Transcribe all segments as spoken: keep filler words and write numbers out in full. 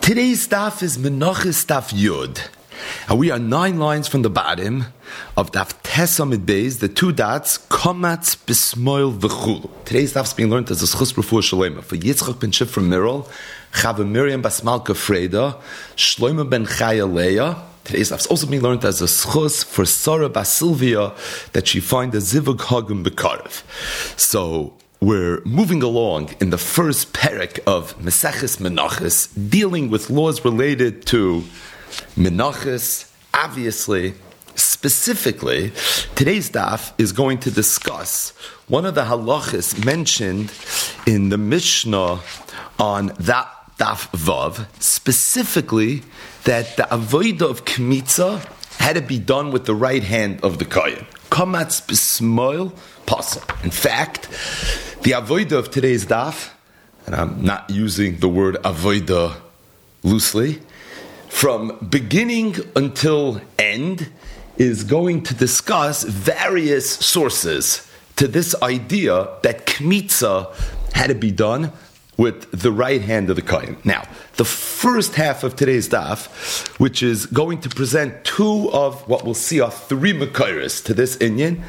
Today's daf is Menachos Daf Yud. And we are nine lines from the bottom of Daf Tes Amid Beis, the two dots, Komatz Bismoil V'chulu. Today's daf is being learned as a Schus Refuah Shalema for Yitzchak ben Shifra Mirel, Chava Miriam Bas Malka Freda, Shlomo ben Chaya Leah. Today's daf is also being learned as a Schus for Sarah Bas Sylvia, that she find a Zivug Hagim Bekarev. So, we're moving along in the first parak of Meseches Menachos, dealing with laws related to Menachos. Obviously, specifically, today's daf is going to discuss one of the halachas mentioned in the Mishnah on that daf Vav, specifically that the avodah of Kmitza had to be done with the right hand of the kohen. Komatz b'smoil pasuk. In fact, the avodah of today's daf, and I'm not using the word avodah loosely, from beginning until end, is going to discuss various sources to this idea that kmitza had to be done with the right hand of the kohen. Now, the first half of today's daf, which is going to present two of what we'll see are three mekayros to this inyan,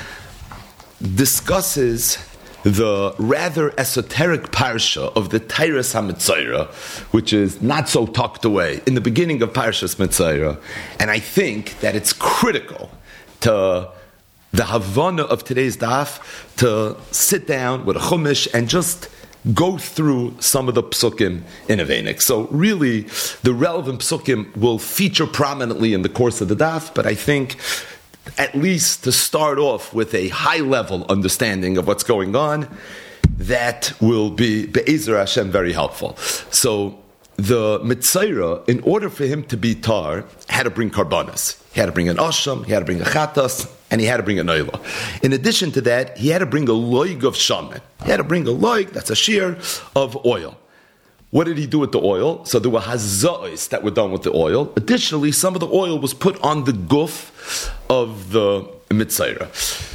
discusses the rather esoteric parsha of the Teiras HaMetzora, which is not so tucked away in the beginning of Parshas Metzora. And I think that it's critical to the Havana of today's daf to sit down with a chumash and just go through some of the psukim in Avenik. So really, the relevant psukim will feature prominently in the course of the daf, but I think at least to start off with a high-level understanding of what's going on, that will be, Be'ezer Hashem, very helpful. So, the Metzora, in order for him to be tar, had to bring karbanas. He had to bring an asham, he had to bring a chatas, and he had to bring a noila. In addition to that, he had to bring a loig of shaman. He had to bring a loig, that's a shear, of oil. What did he do with the oil? So there were hazais that were done with the oil. Additionally, some of the oil was put on the guf of the mitzayra.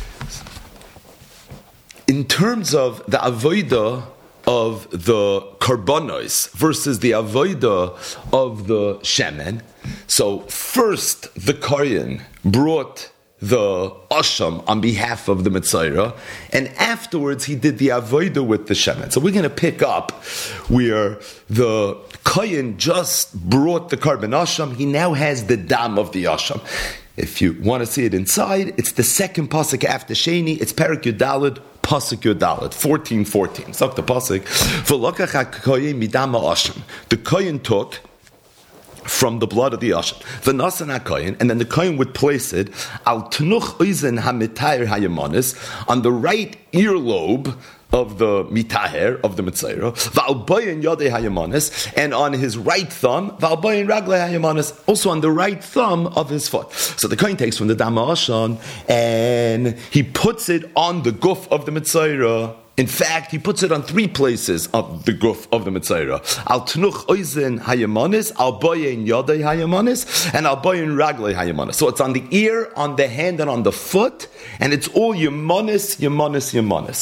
In terms of the avodah of the karbanos versus the avodah of the shemen, so first the kohen brought the asham on behalf of the Metzora, and afterwards he did the avodah with the shemen. So we're going to pick up where the kohen just brought the carbon asham. He now has the dam of the asham. If you want to see it inside, it's the second pasuk after Sheni. It's Perak Yudalid, pasuk Yudalid, fourteen fourteen. So the pasuk, v'lokach ha-kohen midama asham. The kohen took from the blood of the asham, v'nasan ha-kohen, and then the kohen would place it al tenuch oizen ha-mitayr ha-yamanis, on the right earlobe of the mitaher, of the mitzayra, v'albayin yadei ha-yamanis, and on his right thumb, v'albayin raglei ha-yamanis, also on the right thumb of his foot. So the kohen takes from the dam ha'ashan, and he puts it on the guf of the mitzayra. In fact, he puts it on three places of the guf of the Metzora. Al tnuch oizen hayamanis, al boyin yadei hayamanis, and al boyin raglei hayamanis. So it's on the ear, on the hand, and on the foot, and it's all yamanis, yamanis,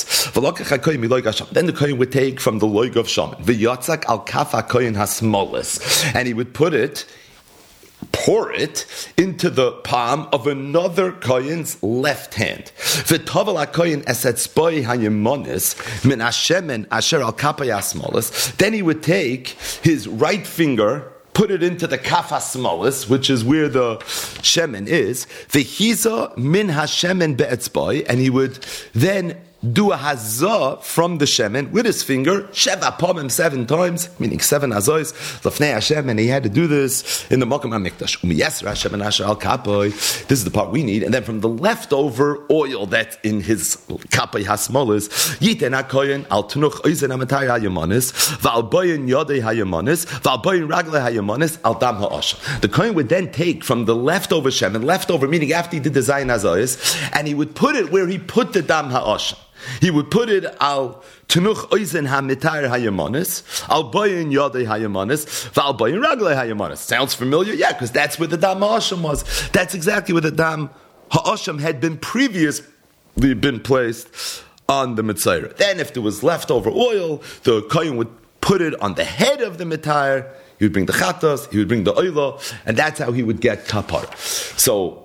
yamanis. Then the kohen would take from the loig of shaman, v'yatzak al kafa kohen hasmolis, and he would put it, pour it into the palm of another kohen's left hand. V'tovel ha-kohen esetzboi ha-yemonis min hashemen asher al kapay ha-smolis. Then he would take his right finger, put it into the kaf ha-smolis, which is where the shemen is. V'hiza min hashemen be'etzboi, and he would then do a hazah from the shemen with his finger, sheva pomim, seven times, meaning seven hazahs, lafnei Hashem, and he had to do this in the Makom HaMikdash. Umiyesra Hashem and Asher al kapoy. This is the part we need. And then from the leftover oil that's in his kapoy hasmolis, yiten ha-koyen al tenuch oizen ha-matay ha-yamanis, v'al boyin yadei ha-yamanis, v'al boyin raglei ha-yamanis, al dam ha-asha. The kohen would then take from the leftover shemen, leftover meaning after he did the zayin hazahs, and he would put it where he put the dam ha-asha. He would put it al tenuch oizen ha-mitar ha-yamanis, al boyin yadei ha-yamanis, v'al boyin raglei ha-yamanis. Sounds familiar? Yeah, because that's where the dam ha-asham was. That's exactly where the dam ha-asham had been previously been placed on the mitzayra. Then if there was leftover oil, the kohen would put it on the head of the mitar, he would bring the chatas, he would bring the oila, and that's how he would get kapara. So,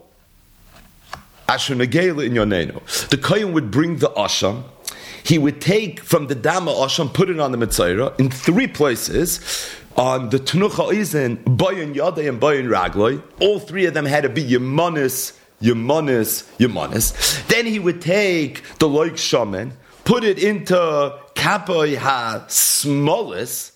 Asher Negela in Yonenu. The Kohen would bring the Asham. He would take from the Dama Asham, put it on the Mitzayra in three places. On the Tnucha Oizen, Bayin Yadei and Bayin Ragloi. All three of them had to be Yemanis, Yemanis, Yemanis. Then he would take the Loik Shaman, put it into Kapoy Ha-Smolis,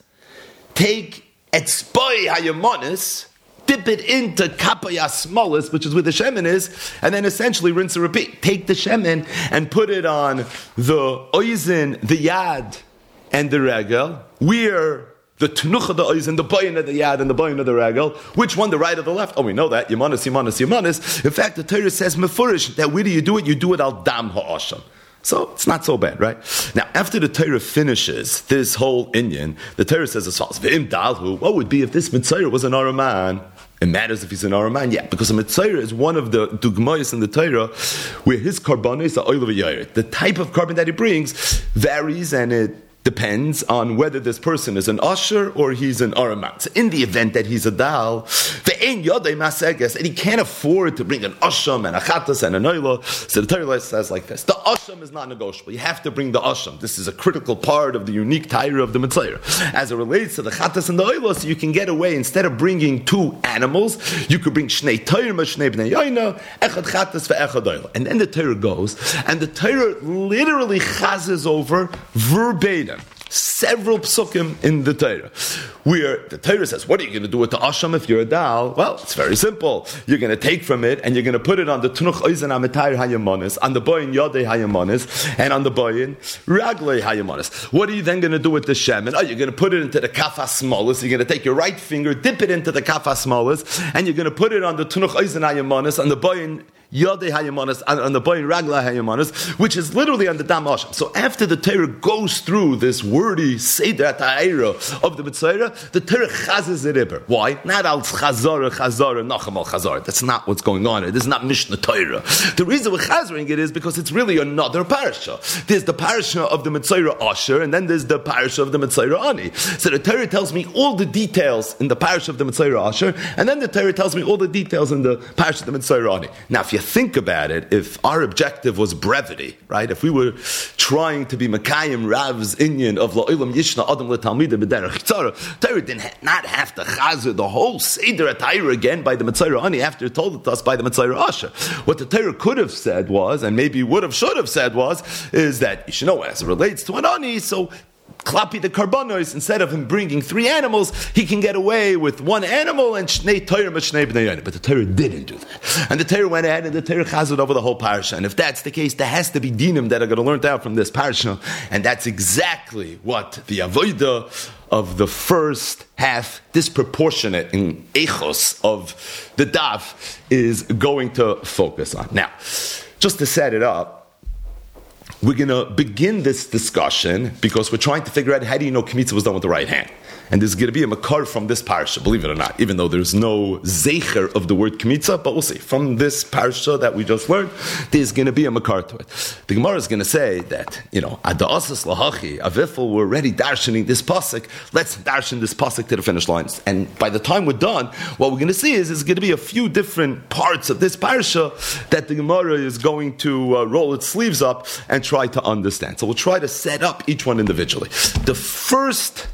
take Etzboi Ha-Yemanis, dip it into kapaya smolis, which is where the shemen is, and then essentially rinse and repeat. Take the shemen and put it on the oizen, the yad, and the regel. Where the tnucha, the oizen, the bayin of the yad, and the bayin of the regel. Which one, the right or the left? Oh, we know that. Yemanis, Yemanis, Yemanis. In fact, the Torah says mefurish that where do you do it? You do it al dam ha'asham. So it's not so bad, right? Now, after the Torah finishes this whole inyan, the Torah says as follows: V'im dalhu. What would be if this Mitzayir was an Araman? It matters if he's an Araman, yeah, because a Mitzayir is one of the dugmayos in the Torah where his karbanos are oil of a The type of carbon that he brings varies, and it depends on whether this person is an usher or he's an araman. So in the event that he's a dal, ve'ein yodei maseges, and he can't afford to bring an asham and a chatas and a noila, so the Torah says like this: the asham is not negotiable. You have to bring the asham. This is a critical part of the unique Torah of the Mitzayir. As it relates to the chatas and the oila, so you can get away, instead of bringing two animals, you could bring shnei Torah, shnei bnei yoina, echad chatas ve'echad oila. And then the Torah goes, and the Torah literally chazes over verbatim several psukim in the Torah, where the Torah says, what are you going to do with the asham if you're a dal? Well, it's very simple. You're going to take from it and you're going to put it on the tunuch oizen amitayr hayamanis, on the boyin yadei hayamanis, and on the boyin raglei hayamanis. What are you then going to do with the shemen? Oh, you're going to put it into the kafas smolis. You're going to take your right finger, dip it into the kafas smolis, and you're going to put it on the tunuch oizen hayamanis, on the boyin Yodei Hayamanis, on the Bayin Ragla Hayamanis, which is literally on the Dam Asham. So after the Torah goes through this wordy Seder Ta'ira of the Mitzayra, the Torah chazes it iber. Why? Not al Chazara, Chazara, Nacham al Chazara. That's not what's going on here. This is not Mishnah Torah. The reason we're chazering it is because it's really another parasha. There's the parasha of the Mitzayra Asher, and then there's the parasha of the Mitzayra Ani. So the Torah tells me all the details in the parasha of the Mitzayra Asher, and then the Torah tells me all the details in the parasha of the Mitzayra Ani. Now, if you think about it, if our objective was brevity, right? If we were trying to be Makayim Rav's Inyan of La'ilam Yishna Adam L'Talmida B'derech Tzara, Torah did not have to chazer the whole Seder Atayra again by the Mitzayra Ani after it told it us by the Mitzayra Asher. What the Torah could have said was, and maybe would have, should have said was, is that you should know as it relates to an Ani, so Klapi the karbonos, instead of him bringing three animals, he can get away with one animal and shnei Torah shnei bnei yonim. But the Torah didn't do that. And the Torah went ahead and the Torah chazed over the whole parasha. And if that's the case, there has to be dinim that are going to learn out from this parasha. And that's exactly what the avodah of the first half, disproportionate in echos of the daf, is going to focus on. Now, just to set it up, we're going to begin this discussion because we're trying to figure out how do you know Kmitza was done with the right hand. And there's going to be a makar from this parsha, believe it or not, even though there's no zecher of the word Kmitza, but we'll see. From this parsha that we just learned, there's going to be a makar to it. The Gemara is going to say that, you know, Adasas Lahachi, Avifel, we're already darshaning this pasuk, let's darshan this pasuk to the finish lines. And by the time we're done, what we're going to see is there's going to be a few different parts of this parsha that the Gemara is going to uh, roll its sleeves up and try to understand. So we'll try to set up each one individually. The first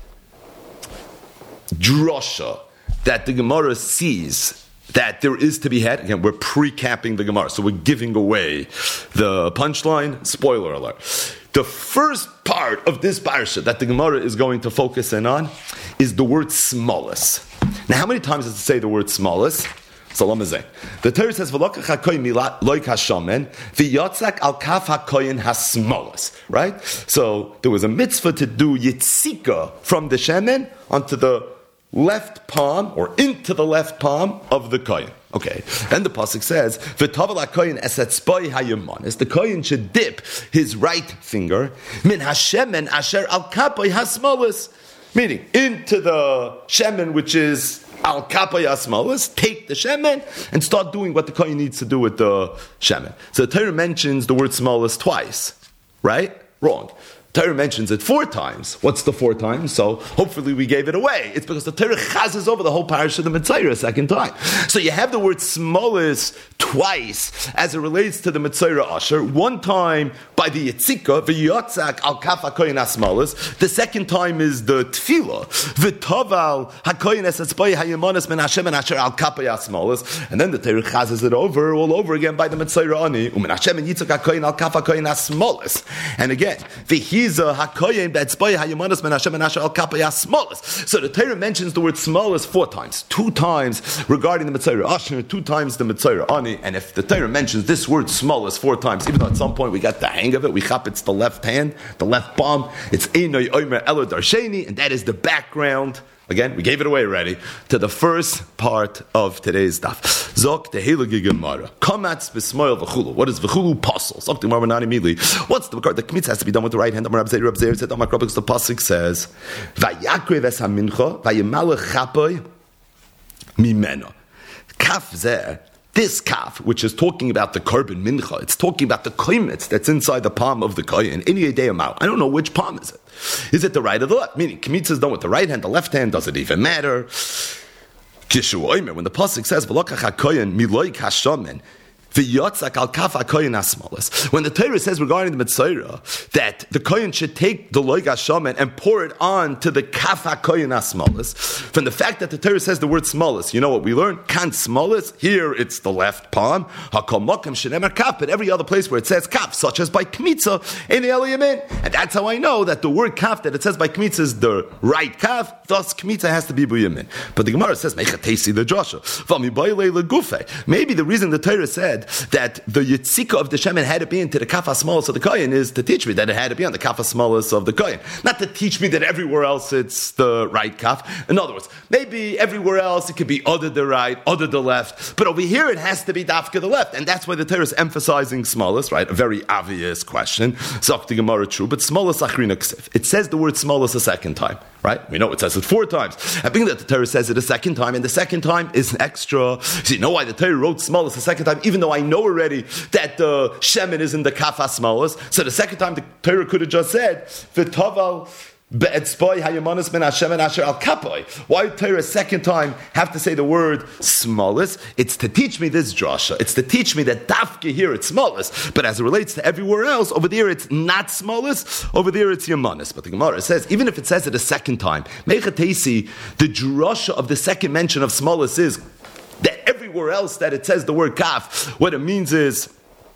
drasha that the Gemara sees that there is to be had, again, we're pre-capping the Gemara, so we're giving away the punchline. Spoiler alert. The first part of this parsha that the Gemara is going to focus in on is the word smallest. Now, how many times does it say the word smallest? Salam azay. The Torah says, "V'lokach hakoyin loik hashamen v'yotzak al kaf hakoyin hasmolas." Right. So there was a mitzvah to do yitzika from the shemen onto the left palm or into the left palm of the koyin. Okay. Then the pasuk says, "V'tavel hakoyin esetzboi hayamanis." The koyin should dip his right finger min hashemen asher al kapoy hasmolas, meaning into the shemen which is al kapay asmalas, take the shemen and start doing what the kohen needs to do with the shemen. So the Torah mentions the word smalas twice, right? Wrong. Torah mentions it four times. What's the four times? So hopefully we gave it away. It's because the Torah chazes over the whole parish of the Mitzayra a second time. So you have the word smolis twice as it relates to the Mitzayra Asher. One time by the Yitzika, v'yotzak al kaf hakoyin asmolis. The second time is the tefillah, v'toval hakoyin esatzbay hayamanas men Hashem and Asher al kapay asmolis. And then the Torah chazes it over all over again by the Mitzayra Ani, u'men Hashem and Yitzak hakoyin al kaf hakoyin asmolis. And again, v'hi so the Torah mentions the word smallest four times. Two times regarding the Mitzayra Asher, two times the Mitzayra Ani. And if the Torah mentions this word smallest four times, even though at some point we got the hang of it, we chop it's the left hand, the left palm, it's Einoi Omer Elo Darsheni, and that is the background. Again, we gave it away already to the first part of today's daf. Zok tehilagi gemara. Kamatz b'smoil v'chulu. What is v'chulu pasul? Zok the gemara not immediately. What's the the kmitz has to be done with the right hand? Amar Rab Zeir Rab Zeir said, Amar Krobik, the pasuk says, Vayakrev es hamincha vayimalech chapoy mimeno. Kaf zeh. This kaf, which is talking about the korban mincha, it's talking about the koimetz that's inside the palm of the kohen. Any day amount. I don't know which palm is it. Is it the right or the left? Meaning, kmitz is done with the right hand, the left hand, does it even matter? Kishu oimer, when the pasuk says, V'lokach hakoyen miloik hashomen, when the Torah says regarding the Mitzayra that the Kohen should take the loig hashamen and pour it on to the kaf hakoyin asmolis, from the fact that the Torah says the word smolis, you know what we learn? Kan smolis, here it's the left palm, hakol mokem shenemer kaf, but every other place where it says kaf, such as by kmitza, in the eliyamin. And that's how I know that the word kaf that it says by kmitza is the right kaf, thus kmitza has to be buyamin. But the Gemara says, mechatesi the Joshua, maybe the reason the Torah said that the yitzika of the shemen had to be into the kaf smalis of the kohen is to teach me that it had to be on the kaf smalis of the kohen, not to teach me that everywhere else it's the right kaf. In other words, maybe everywhere else it could be other the right, other the left, but over here it has to be dafka the left, and that's why the Torah is emphasizing smalis, right? A very obvious question. Zakti Gemara true, but smalis achrina ksif. It says the word smalis a second time, right? We know it says it four times. I think that the Torah says it a second time, and the second time is extra. So you know why the Torah wrote smalis a second time, even though I know already that the shemen is in the kaf smalis. So the second time the Torah could have just said v'toval be'etzboi hayamanis men Hashem and Asher al kapoy. Why did Torah a second time have to say the word smalis? It's to teach me this drasha. It's to teach me that dafke here it's smalis, but as it relates to everywhere else, over there it's not smalis, over there it's yamanis. But the Gemara says, even if it says it a second time, mechatesi, the drasha of the second mention of smalis is that everywhere else that it says the word kaf, what it means is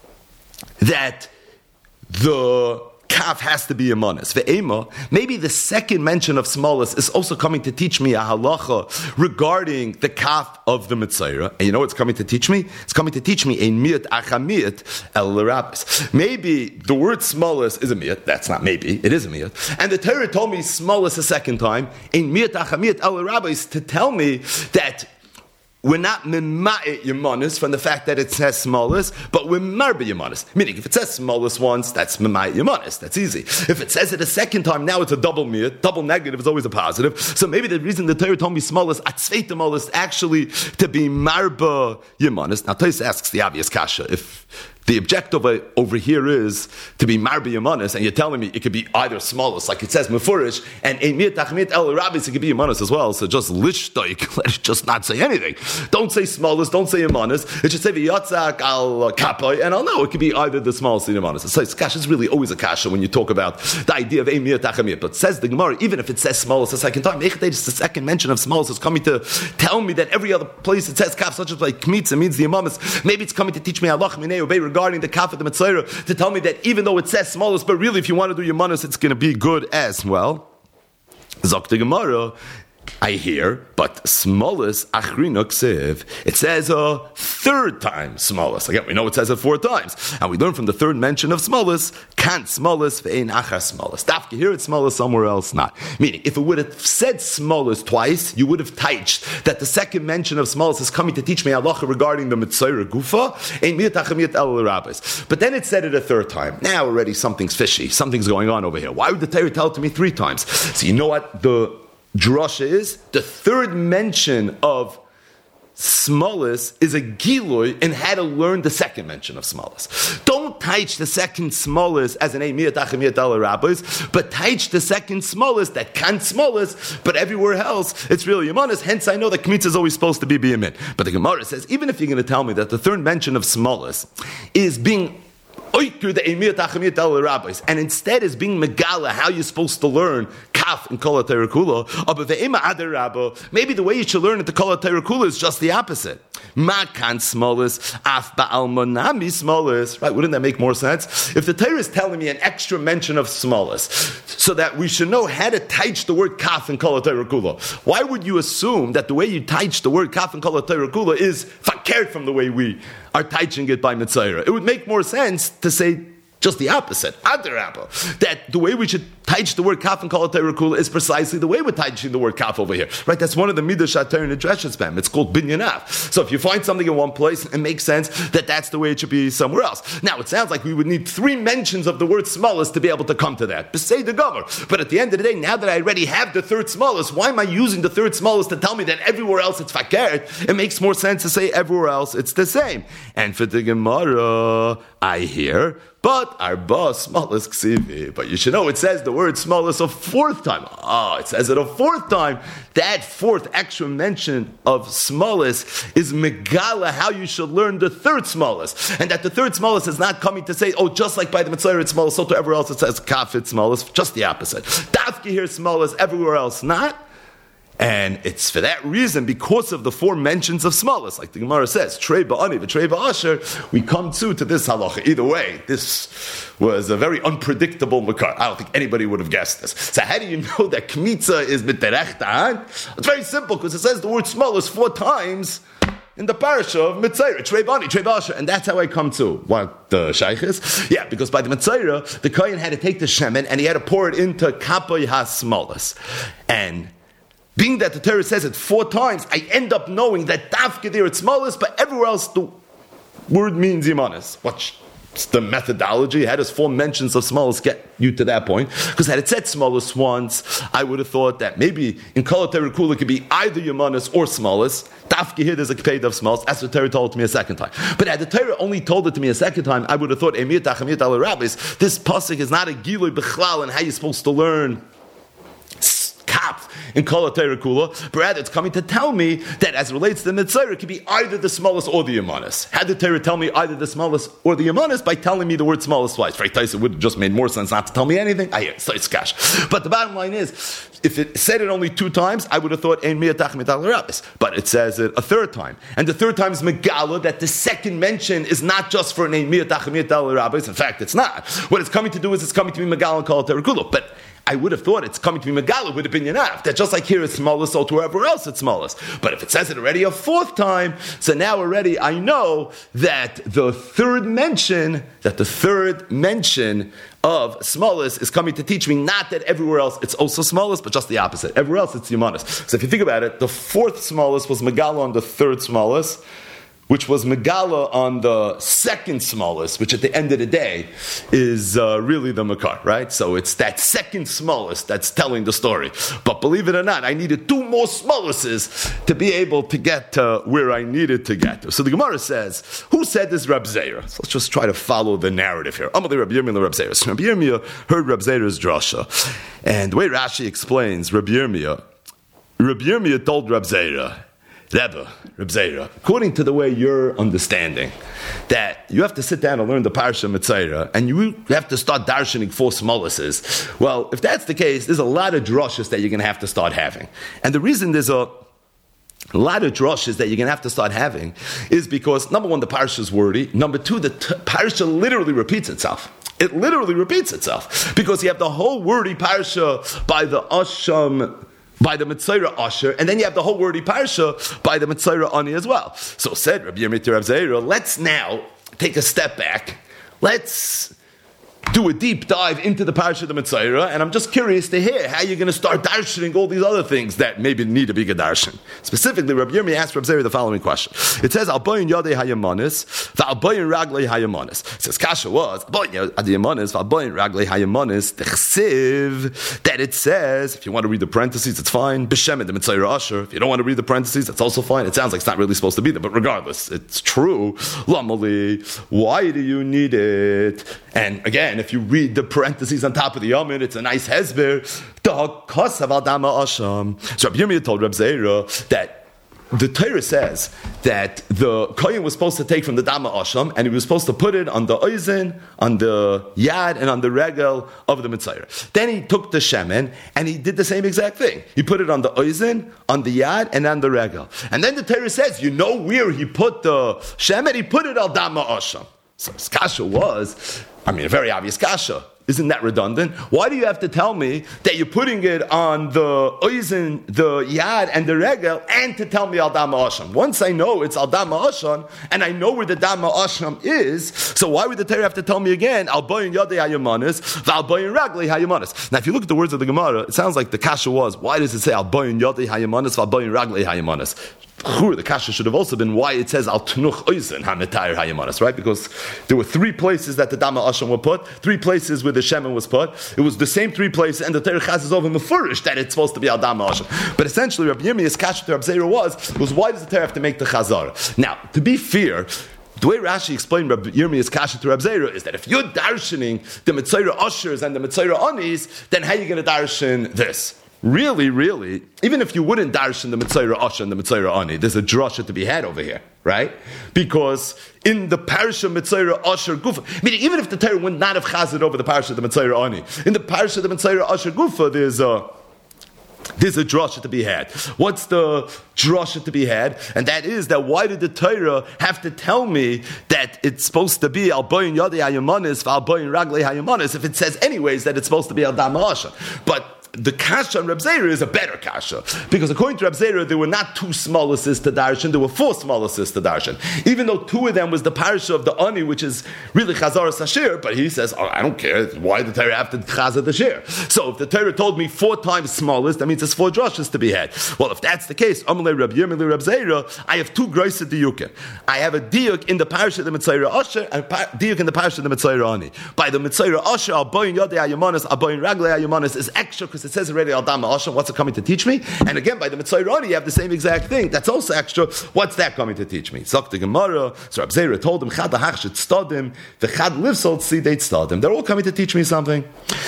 that the kaf has to be a manas. Ve'ema, maybe the second mention of smalis is also coming to teach me a halacha regarding the kaf of the Mitzayra. And you know what's coming to teach me? It's coming to teach me a miyat achamiyat el rabbis. Maybe the word smalis is a miyat. That's not maybe. It is a miyat. And the Torah told me smalis a second time, a miyat achamiyat el rabbis, to tell me that we're not mema'it yemanis from the fact that it says smallest, but we're marba yemanis. Meaning, if it says smallest once, that's mema'it yemanis. That's easy. If it says it a second time, now it's a double miyat. Double negative is always a positive. So maybe the reason the Torah told me smallest, atzveit smallest, actually to be marba yemanis. Now, Tais asks the obvious kasha. If the objective over here is to be marbi yamanis, and you're telling me it could be either smallest, like it says mefurish, and emir tachmit el rabbis, it could be yamanis as well. So just lishtoik, let it just not say anything. Don't say smallest, don't say yamanis. It should say v'yatzak al kapoy, and I'll know it could be either the smallest or yamanis. So it's kasha is really always a kasha when you talk about the idea of emir tachmit. But says the Gemara, even if it says smallest a second time, the second mention of smallest is coming to tell me that every other place it says kaf, such as like kmitz, it means the yamanis. Maybe it's coming to teach me halach minei obey regarding the kaf of the Mitzayra, to tell me that even though it says smallest, but really if you want to do your manas, it's going to be good as well. Zok the Gemara, I hear, but smallest achrina ksiv. It says a third time smallest. Again, we know it says it four times, and we learn from the third mention of smallest, can't smallest ve'ein achar smallest. Dafka here it's smallest, somewhere else not. Meaning, if it would have said smallest twice, you would have taiched that the second mention of smallest is coming to teach me halacha regarding the Mitzayra gufa, ein miyat achamiyat el rabbis. But then it said it a third time. Now already something's fishy, something's going on over here. Why would the Torah tell it to me three times? So you know what the drasha is? The third mention of Smolis is a gilui in how to learn the second mention of Smolis. Don't teach the second Smolis as an Eimiyat Achimiyat Al Rabbis, but teach the second Smolis that can't Smolis, but everywhere else it's really Yemanis. Hence, I know that Kmitza is always supposed to be Biyamin. But the Gemara says, even if you're going to tell me that the third mention of Smolis is being oiker the Eimiyat Achimiyat Al Rabbis, and instead is being Megala how you're supposed to learn Kaf in Kol HaTerakula, but ve'ema Adar Rabba, maybe the way you should learn at the Kol HaTerakula is just the opposite. Ma kan Smolis, af ba'al monami Smolis. Right, wouldn't that make more sense? If the Torah is telling me an extra mention of Smolis, so that we should know how to teach the word Kaf in Kol HaTerakula, why would you assume that the way you teach the word Kaf in Kol HaTerakula is fakert from the way we are teaching it by Mitzayra? It would make more sense to say just the opposite, Adarabba, that the way we should teach the word Kaf and Kol HaTerakula is precisely the way we're teaching the word Kaf over here. Right? That's one of the Midah Shater in the Dreshes Bam. It's called Binyanaf. So if you find something in one place, it makes sense that that's the way it should be somewhere else. Now, it sounds like we would need three mentions of the word Smolis to be able to come to that. Besay the Gomer. But at the end of the day, now that I already have the third Smolis, why am I using the third Smolis to tell me that everywhere else it's Fakert? It makes more sense to say everywhere else it's the same. And for the Gemara, I hear, but our boss Smolis Ksivi. But you should know it says the word Smolis a fourth time. Oh, it says it a fourth time. That fourth extra mention of Smolis is Megala, how you should learn the third Smolis. And that the third Smolis is not coming to say, oh, just like by the Mitzayr it's Smolis, so to everywhere else it says Kaf it's Smolis. Just the opposite. Dafki here Smolis, everywhere else not. And it's for that reason, because of the four mentions of Smolis, like the Gemara says, Trei ba'ani, v'trei ba'asher, we come to, to this halacha. Either way, this was a very unpredictable makar. I don't think anybody would have guessed this. So how do you know that Kmitza is b'terechtan? It's very simple, because it says the word Smolis four times in the parasha of Mitzayra, Trei ba'ani, Trei ba'asher. And that's how I come to what the shaykh is. Yeah, because by the Mitzayra, the Kohen had to take the shemen, and he had to pour it into Kapoy HaSmolis. And being that the Torah says it four times, I end up knowing that Dafke there it's Smolis, but everywhere else the word means Yimanis. What's the methodology? How does four mentions of Smolis get you to that point? Because had it said Smolis once, I would have thought that maybe in Kol HaTerakula it could be either Yimanis or Smolis. Dafke here there's a Kped of Smolis. That's what the Torah told it to me a second time. But had the Torah only told it to me a second time, I would have thought Emiyat Achimiyat Al Rabbis. This pasuk is not a Gilui B'chlal and how you're supposed to learn Kaf in Kol HaTerakula, but rather it's coming to tell me that as it relates to the Mitzayra, it could be either the smallest or the Yemanis. Had the Torah tell me either the smallest or the Yemanis by telling me the word smallest twice? Right, it would have just made more sense not to tell me anything. I hear it, so it's cash. But the bottom line is, if it said it only two times, I would have thought Ein Miyatach Mital Rabbis. But it says it a third time. And the third time is Megala, that the second mention is not just for an Ein Miyatach Mital Rabbis. In fact, it's not. What it's coming to do is it's coming to be Megala and Kol HaTerakula. But I would have thought it's coming to be Megala would have been Yanav. That just like here it's smallest, so to wherever else it's smallest. But if it says it already a fourth time, so now already I know that the third mention, that the third mention of smallest is coming to teach me not that everywhere else it's also smallest, but just the opposite. Everywhere else it's Yemanis. So if you think about it, the fourth smallest was Megala on the third smallest, which was Megala on the second smallest, which at the end of the day is uh, really the Makar, right? So it's that second smallest that's telling the story. But believe it or not, I needed two more smallests to be able to get to where I needed to get to. So the Gemara says, who said this? Reb Zera. So let's just try to follow the narrative here. Amalei Reb Yirmiyah Reb Zera. So Reb Yirmiyah heard Reb Zera's drasha. And the way Rashi explains Reb Yirmiyah, Reb Yirmiyah told Reb Zera, Rebbe, Reb Zera, according to the way you're understanding, that you have to sit down and learn the Parsha Mitzayra, and you have to start darshaning four smolluses. Well, if that's the case, there's a lot of drushes that you're going to have to start having. And the reason there's a A lot of drushes that you're going to have to start having is because, number one, the parsha is wordy. Number two, the t- parsha literally repeats itself. It literally repeats itself. Because you have the whole wordy parsha by the Asham, by the Mitzayra Asher, and then you have the whole wordy parsha by the Mitzayra Ani as well. So said Rabbi Yirmiyah Rav Zera, let's now take a step back. Let's do a deep dive into the Parsha of the Metzora, and I'm just curious to hear how you're going to start darshaning all these other things that maybe need a bigger darshan. Specifically, Rabbi Yirmiyah asked Rabbi Zera the following question. It says, Al boyin yadei hayamanis, v'al boyin raglei hayamanis. It says, Kasha was, Al boyin yadei hayamanis, v'al boyin raglei hayamanis, t'chsiv, that it says, if you want to read the parentheses, it's fine, b'shem the Metzora Asher. If you don't want to read the parentheses, that's also fine. It sounds like it's not really supposed to be there, but regardless, it's true. Lamali, why do you need it? And again, if you read the parentheses on top of the Yomid, it's a nice hezber. So Rabbi Yirmiyah told Rabbi Zera that the Torah says that the Kohen was supposed to take from the Dama Asham and he was supposed to put it on the Oizen, on the Yad, and on the Regel of the Metzora. Then he took the Shemen and he did the same exact thing. He put it on the Oizen, on the Yad, and on the Regel. And then the Torah says, you know where he put the Shemen? He put it on Dama Asham. So his kasha was, I mean, a very obvious kasha. Isn't that redundant? Why do you have to tell me that you're putting it on the oizen, the yad, and the regel, and to tell me al dama asham? Once I know it's al dama asham, and I know where the dama asham is, so why would the Torah have to tell me again al boyin yadei hayamanis, v'al boyin raglei hayamanis? Now, if you look at the words of the Gemara, it sounds like the kasha was, why does it say al boyin yadei hayamanis, v'al boyin raglei hayamanis? The kasha should have also been why it says al tnuch oizen hametayr hayamanis, right? Because there were three places that the dama asham were put, three places where the shemen was put. It was the same three places, and the Torah chazes over mefurish that it's supposed to be al dama asham. But essentially, Rabbi Yirmiyah's kasha to Rabbi Zera was was why does the Torah have to make the chazara? Now, to be fair, the way Rashi explained Rabbi Yirmiyah's kasha to Rabbi Zera is that if you're darshaning the Metzora Ushers and the Metzora Anis, then how are you going to darshan this? Really, really, even if you wouldn't darshan the Metzora Asher and the Metzora Ani, there's a drasha to be had over here, right? Because in the parasha Metzora Asher Gufa, meaning even if the Torah would not have chazed over the parasha of the Metzora Ani, in the parasha of the Metzora Asher Gufa, there's a There's a drasha to be had. What's the drasha to be had? And that is that why did the Torah have to tell me that it's supposed to be al boyin yadei hayamanis v'al boyin raglei hayamanis if it says anyways that it's supposed to be al dama asher? But the kasha on Reb Zera is a better kasha. Because according to Reb Zera, there were not two smalluses to darshan, there were four smalluses to darshan. Even though two of them was the parasha of the Ani, which is really Chazar Sashir, but he says, oh, I don't care, why did the Torah have to Chazar the Shir? So if the Torah told me four times smallest, that means there's four drashas to be had. Well, if that's the case, Amalei Reb Yirmiyah Reb Zera, I have two groisa diyukim. I have a diyuk in the parasha of the Metzora Asher, and a diyuk in the parasha of the Metzora Ani. By the Metzora Asher, Al Boyin Yadei Hayamanis, Al Boyin Raglei Hayamanis is extra because it says already Al Dama Asham. What's it coming to teach me? And again, by the Metzora Ani, you have the same exact thing. That's also extra. What's that coming to teach me? Zok the Gemara. So Reb Zera told him, Chad Hachshet Stadim, the Chad Livsol Tzideit Stadim. They're all coming to teach me something.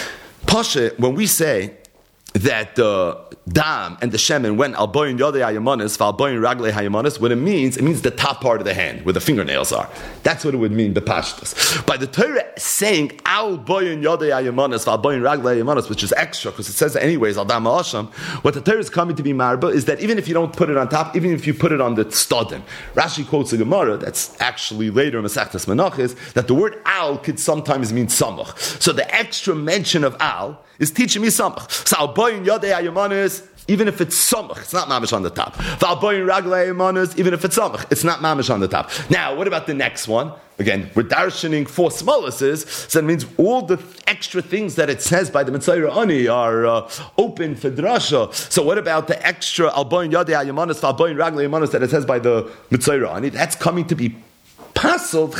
Pasha, when we say that the dam and the shemen went al boyin yadei hayamanis v'al boyin raglei hayamanis, what it means, it means the top part of the hand where the fingernails are. That's what it would mean b'pashtus. By the Torah saying al boyin yadei hayamanis v'al boyin raglei hayamanis, which is extra because it says anyways al dam ha'asham, what the Torah is coming to be marba is that even if you don't put it on top, even if you put it on the stadim, Rashi quotes a Gemara that's actually later in Masechtas Menachos that the word al could sometimes mean samach. So the extra mention of al is teaching me samach. So al boyin yadei hayamanis, even if it's samach, it's not mamish on the top. V'al boyin raglei hayamanis, even if it's samach, it's not mamish on the top. Now, what about the next one? Again, we're darshaning four smallases, so that means all the extra things that it says by the Metzora Ani are uh, open for drasha. So what about the extra al boyin yadei hayamanis, v'al boyin raglei hayamanis that it says by the Metzora Ani? That's coming to be passel.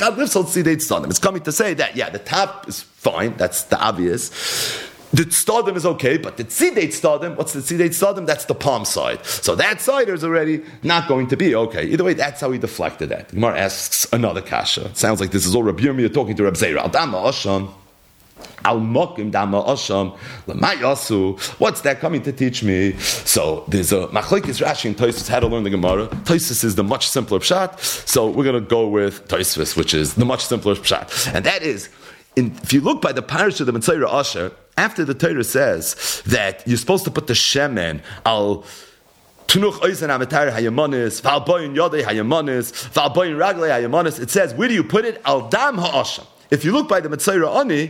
It's coming to say that, yeah, the top is fine, that's the obvious. The stadim is okay, but the tzideit stadim, what's the tzideit stadim? That's the palm side. So that side is already not going to be okay. Either way, that's how he deflected that. The Gemara asks another kasha. It sounds like this is all Rabbi Yirmiyah talking to Rabbi Zera. Al dama asham, al mokim dama asham, l'mayasu. What's that coming to teach me? So there's a machlekes Rashi and Tosfos how to learn the Gemara. Tosfos is the much simpler pshat. So we're going to go with Tosfos, which is the much simpler pshat, and that is, in, if you look by the parasha of the Metzora Asher, after the Torah says that you're supposed to put the shemen al tunuch oizen hametar hayamanis v'al boyin yadei hayamanis v'al boyin raglei hayamanis, it says, where do you put it? Al dam ha'asham. If you look by the Metzora Ani,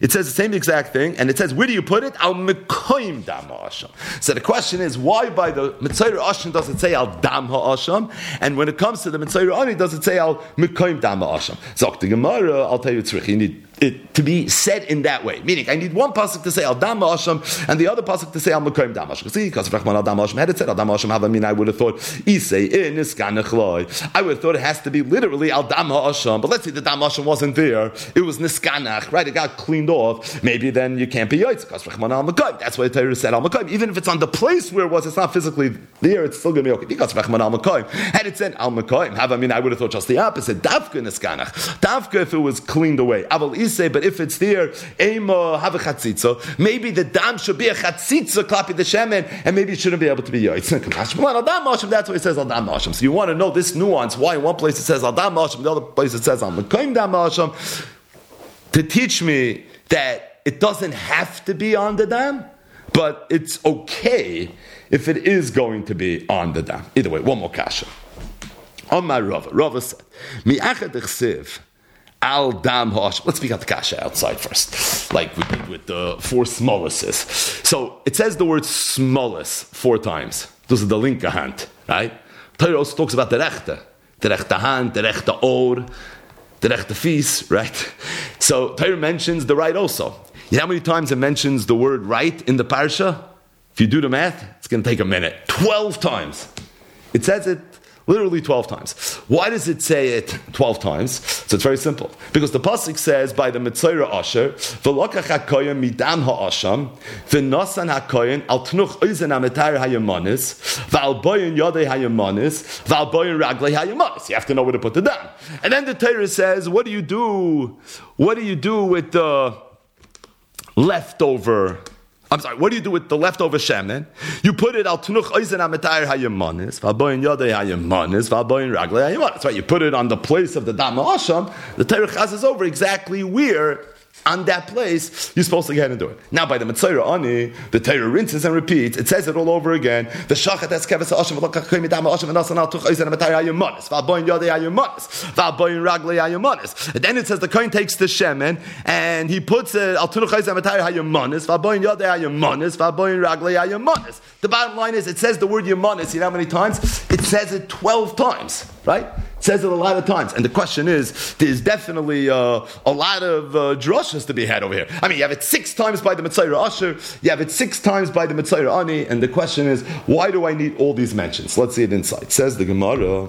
it says the same exact thing, and it says, where do you put it? Al mekoim dam ha'asham. So the question is, why by the Mitzayra Asham does it say al dam ha'asham, and when it comes to the Mitzayra Ani, does it say al mekoim dam ha'asham? Zok the Gemara, I'll tell you, it's you need it to be said in that way. Meaning, I need one pasuk to say al dam ha'asham, and the other pasuk to say al mekoim dam ha'asham. See, because Rachman al dam ha'asham had it said al dam ha'asham have, I mean, I would have thought, isei in iskanach. I would have thought it has to be literally al dam ha'asham, but let's say the dam ha'asham wasn't there, it was niskanach, right? It got cleaned off. Maybe then you can't be yoitz because Rachman al mekoim. That's why the Torah said al mekoim. Even if it's on the place where it was, it's not physically there, it's still going to be okay. Because Rachman al mekoim. Had it said al mekoim, have, I mean, I would have thought just the opposite. Davka niskanach. Davka if it was cleaned away. Aval isei, but if it's there, ema have a chatzitza. Maybe the dam should be a chatzitza klapi the shemen, and maybe it shouldn't be able to be yoitz. That's why it says al dam ha'asham. So you want to know this nuance, why in one place it says al dam ha'asham, the other place it says al mekoim dam ha'asham, to teach me that it doesn't have to be on the dam, but it's okay if it is going to be on the dam. Either way, one more kasha. On my Rava, Rava said, mi'achad echsiv al dam ha'asham. Let's speak out the kasha outside first, like we did with the four smoluses. So it says the word smolus four times. This is the linka hand, right? Torah also talks about the rechte, the rechte hand, the rechte or, the rechte fies, right? So Torah mentions the right also. You know how many times it mentions the word right in the parsha? If you do the math, it's going to take a minute. Twelve times. It says it literally twelve times. Why does it say it twelve times? So it's very simple. Because the pasuk says by the Mitzayra Asher, v'lokach hakoyim midam ha'asham, v'nosan hakoyim al tnuch oizen ha'metar ha'yamanis, v'al boyin yodei ha'yamanis, v'al boyin raglei ha'yamanis. You have to know where to put the dam. And then the Torah says, what do you do? What do you do with the leftover? I'm sorry, what do you do with the leftover shemen? You put it al tunuch oizen ha'metar ha'yamanis, v'alboyin yodei ha'yamanis, v'alboyin raglei ha'yamanis. Right, you put it on the place of the dam ha'asham. The Torah chazes over exactly where on that place you're supposed to get and do it. Now by the Mitzayra Ani, the Torah rinses and repeats. It says it all over again. The shachat es keves ha'asham v'lokach koyim midam ha'asham v'nasan al tuch oizen ha'metar ha'yamanis, v'alboyin yodei ha'yamanis, v'alboyin raglei ha'yamanis. And then it says the kohen takes the shemen and he puts it al tunuch oizen ha'metar ha'yamanis, v'alboyin yodei ha'yamanis, v'alboyin raglei ha'yamanis. The bottom line is, it says the word yamanis. You know how many times? It says it twelve times, right? It says it a lot of times. And the question is, there's definitely uh, a lot of uh, drushes to be had over here. I mean, you have it six times by the Mitzayra Asher, you have it six times by the Mitzayra Ani, and the question is, why do I need all these mentions? Let's see it inside. It says the Gemara,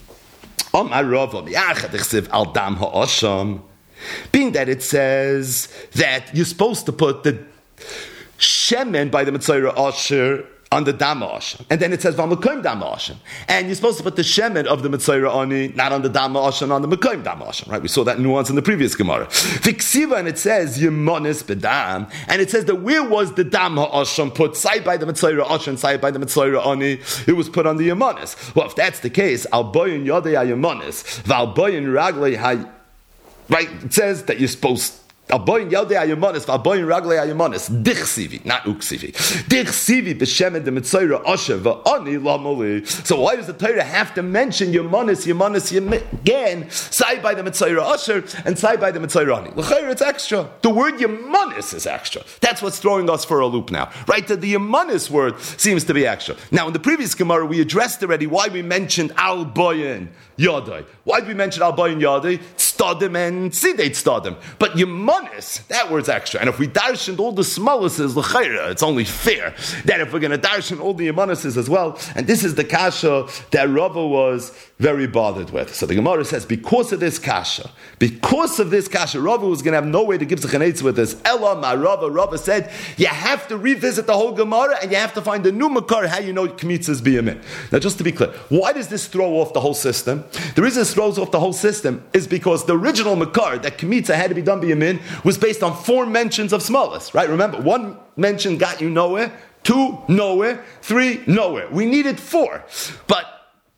being that it says that you're supposed to put the shemen by the Mitzayra Asher on the dam ha'asham, and then it says v'amekoim dam ha'asham, and you're supposed to put the shemen of the Mitzayra Ani not on the dam ha'asham, on the mekoim dam ha'asham, right? We saw that nuance in the previous Gemara. V'ksiva, and it says yemonis bedam, and it says that where was the dam ha'asham put? Side by the Mitzayra Asham, side by the Mitzayra Ani, it was put on the yemonis. Well, if that's the case, al boyin yodei ha'yemonis, v'al boyin raglei ha, right? It says that you're supposed Aboyin yaldei ayamanis, v'aboyin raglei ayamanis. Dichsivi, not uksivi. Dichsivi b'shemen de mitzayra asher v'ani lamoli. So why does the Torah have to mention yamanis, yamanis again, side by the mitzayra asher and side by the mitzayra ani? L'chayr, it's extra. The word yamanis is extra. That's what's throwing us for a loop now, right? That the yamanis word seems to be extra. Now, in the previous Gemara, we addressed already why we mentioned al boyin yadai. Why did we mention al boyin yadai? Stadim and sidate stadim. But yamanis, that word's extra. And if we darshan all the smoluses, l'chayra, it's only fair that if we're going to darshan all the yamanises as well, and this is the kasha that Rava was very bothered with. So the Gemara says, because of this kasha, because of this kasha, Rava was going to have no way to give zechanetz with this. Ella ma Rava, Rava said, you have to revisit the whole Gemara and you have to find a new makar how you know kmitza is biyamin. Now, just to be clear, why does this throw off the whole system? The reason this throws off the whole system is because the original makar that kmitza had to be done biyamin was based on four mentions of smalas, right? Remember, one mention got you nowhere, two nowhere, three nowhere. We needed four, but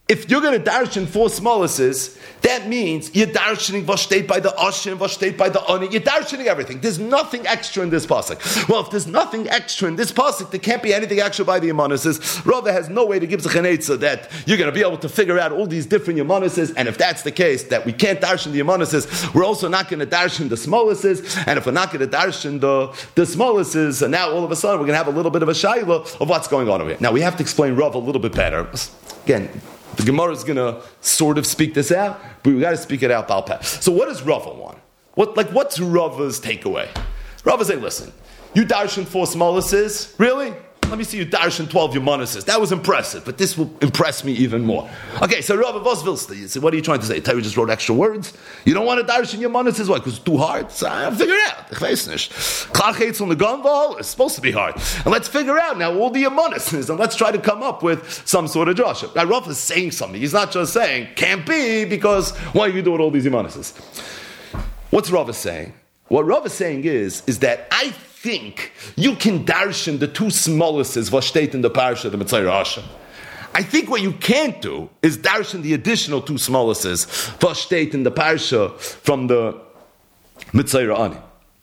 if you're going to darshan four smollesses, that means you're darshaning what state by the Ashin, what state by the Ani. You're darshaning everything. There's nothing extra in this pasuk. Well, if there's nothing extra in this pasuk, there can't be anything extra by the Yamanuses. Rava has no way to give Zechanetza that you're going to be able to figure out all these different Yamanuses. And if that's the case, that we can't darshan the Yamanuses, we're also not going to darshan the smollesses. And if we're not going to darshan the, the smollesses, and now all of a sudden we're going to have a little bit of a shayla of what's going on over here. Now we have to explain Rava a little bit better. Again, the Gemara is going to sort of speak this out, but we got to speak it out balpeh. So what does Rava want? What like what's Rava's takeaway? Rava say, listen, you darshan four smollesses, really? Let me see you darshan twelve Yamanuses. That was impressive, but this will impress me even more. Okay, so Rava Vosvilsta, you say, what are you trying to say? Torah just wrote extra words? You don't want to darshan Yamanuses? Why? Because it's too hard? So I'll figure it out. Klach on the gunval is supposed to be hard. And let's figure out now all the Yamanuses, and let's try to come up with some sort of drasha. Now Rava is saying something. He's not just saying, can't be, because why are you doing all these Yamanuses? What's Rava saying? What Rava is saying is, is that I think you can darshan the two smallesses was state in the parasha, the Mitzayir Asha. I think what you can't do is darshan the additional two smallesses was state in the parasha from the Mitzayir Ani.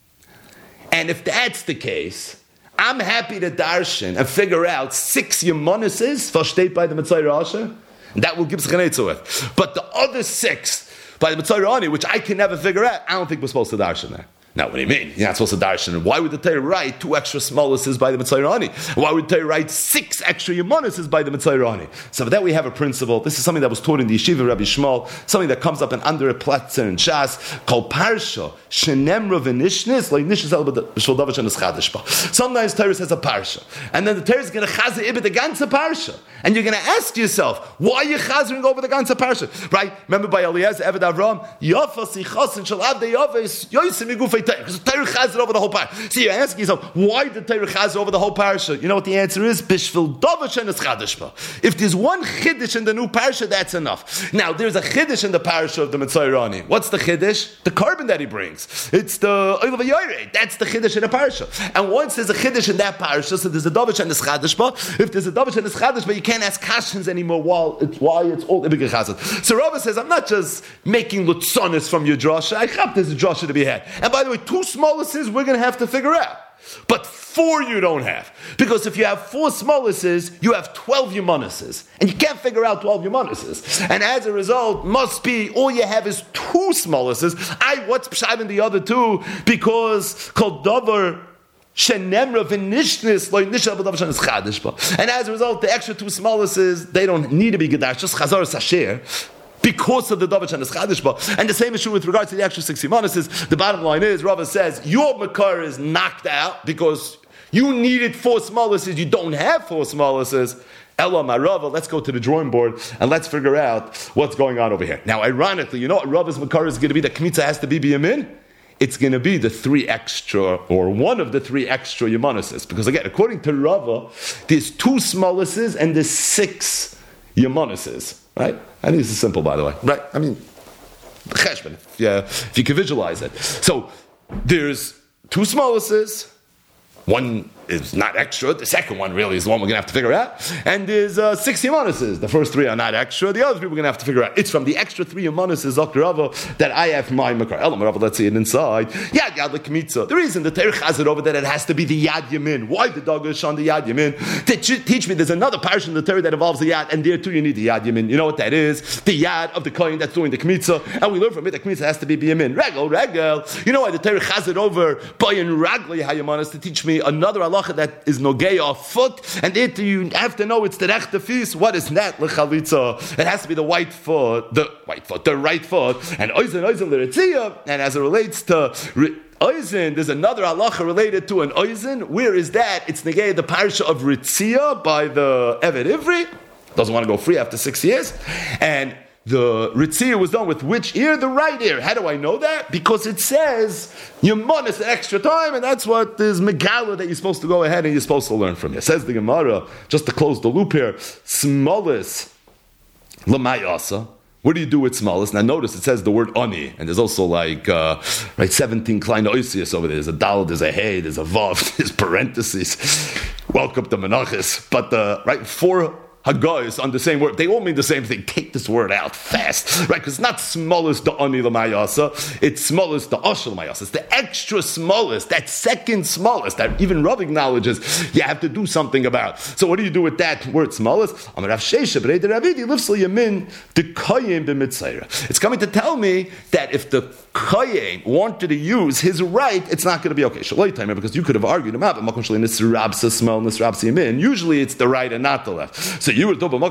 And if that's the case, I'm happy to darshan and figure out six Yamanuses was state by the Mitzayir Asha, and that will give Zechanetza with. But the other six by the Mitzayir Ani, which I can never figure out, I don't think we're supposed to darshan there. Now, what do you mean? You're not supposed to darshan. Why would the Torah write two extra smollesses by the Mitzayir Ani? Why would the Torah write six extra Yamanuses by the Mitzayir Ani? So for that we have a principle. This is something that was taught in the Yeshiva Rabbi Shmuel, something that comes up in under a platzer and Shas, called Parsha, Shenemra v'nishnis, like Nishnis el b'shol davash and eschadishba. Sometimes Torah says a Parsha, and then the Torah is going to chazer ibit the ganze Parsha. And you're going to ask yourself, why are you chazering over the ganze Parsha? Right? Remember by Eliezer, Eved Avram, Yafas yichasin shel avdei yaves, yoysim yigufei Torah. Because the Torah chazer over the whole Parsha. So you're asking yourself, why did the Torah chazer over the whole Parsha? You know what the answer is? Bishvil davash and eschadishba. If there's one chiddush in the new Parsha, that's enough. Now, there's a chiddush in the Parsha of the Mitzayir Ani. What's the chiddush? The carbon that he brings. It's the oil of a yoyrei. That's the chiddush in the Parsha. And once there's a chiddush in that Parsha, so there's a davash and eschadishba. If there's a davash and eschadishba, you can't ask kashans anymore while it's why it's all ibig chazad. So Rava says, I'm not just making lutzonis from your drasha. I have this drasha to be had. And by the way, two smallesses we're going to have to figure out. But four you don't have. Because if you have four smallesses, you have twelve Yamanuses. And you can't figure out twelve Yamanuses. And as a result, must be, all you have is two smallesses. I, what's pshat in the other two? Because called davar shenemra v'nishnis lo nishal b'davar shenis chadishba. And as a result, the extra two smallesses, they don't need to be gedash, just chazar sasher. Because of the Davash and the Chadishba. And the same is true with regards to the extra six Yamanuses. The bottom line is, Rava says, your Makar is knocked out because you needed four smollesses, you don't have four smollesses. Ella Marava, let's go to the drawing board and let's figure out what's going on over here. Now, ironically, you know what Rava's Makar is going to be? The Kmitza has to be Biyamin? It's going to be the three extra, or one of the three extra Yamanuses. Because again, according to Rava, there's two smollesses and there's six Yamanuses. Right? I think this is simple, by the way. Right? I mean, cheshbon, if, yeah, if you can visualize it. So, there's two smollesses. One is not extra. The second one really is the one we're going to have to figure out. And there's uh, six Yamanuses. The first three are not extra. The other three we're going to have to figure out. It's from the extra three Yamanuses, Doctor Rava, that I have my Makar. Elam Rava, let's see it inside. Yad Yad L'Kmitza. The reason the Torah has it over that it has to be the Yad Yamin. Why the Dagesh on the Yad Yamin? To teach me there's another parasha in the Torah that involves the Yad, and there too you need the Yad Yamin. You know what that is? The Yad of the Kohen that's doing the Kmitza. And we learn from it that Kmitza has to be Yamin. Regel, Regel. You know why the Torah has it over Bayan Ragli HaYamanas to teach me another halacha that is nogei foot, and it you have to know it's the rechte fies. What is that? L'chalitza. It has to be the white foot, the white foot, the right foot, and oizen oizen l'ritziyah. And as it relates to oizen, there's another halacha related to an oizen. Where is that? It's negei the parsha of ritziyah by the Eved Ivri. Doesn't want to go free after six years, and the Ritziyah was done with which ear? The right ear. How do I know that? Because it says Yamanis an extra time, and that's what is Megala that you're supposed to go ahead and you're supposed to learn from. It says the Gemara, just to close the loop here, Smolis Lamayasa. What do you do with Smolis? Now notice it says the word Ani, and there's also like uh, right seventeen klein oisius over there. There's a dal, there's a hey, there's a vav, there's parentheses. Welcome to Menachis. But uh, right four Hagayos on the same word. They all mean the same thing. Take this word out fast, right? Because it's not smallest the ani l'mayasa, it's smallest the ashel l'mayasa. It's the extra smallest, that second smallest that even Rav acknowledges you have to do something about. So what do you do with that word smallest? It's coming to tell me that if the Kayin wanted to use his right, it's not going to be okay. Because you could have argued him out, but usually it's the right and not the left. So you were told,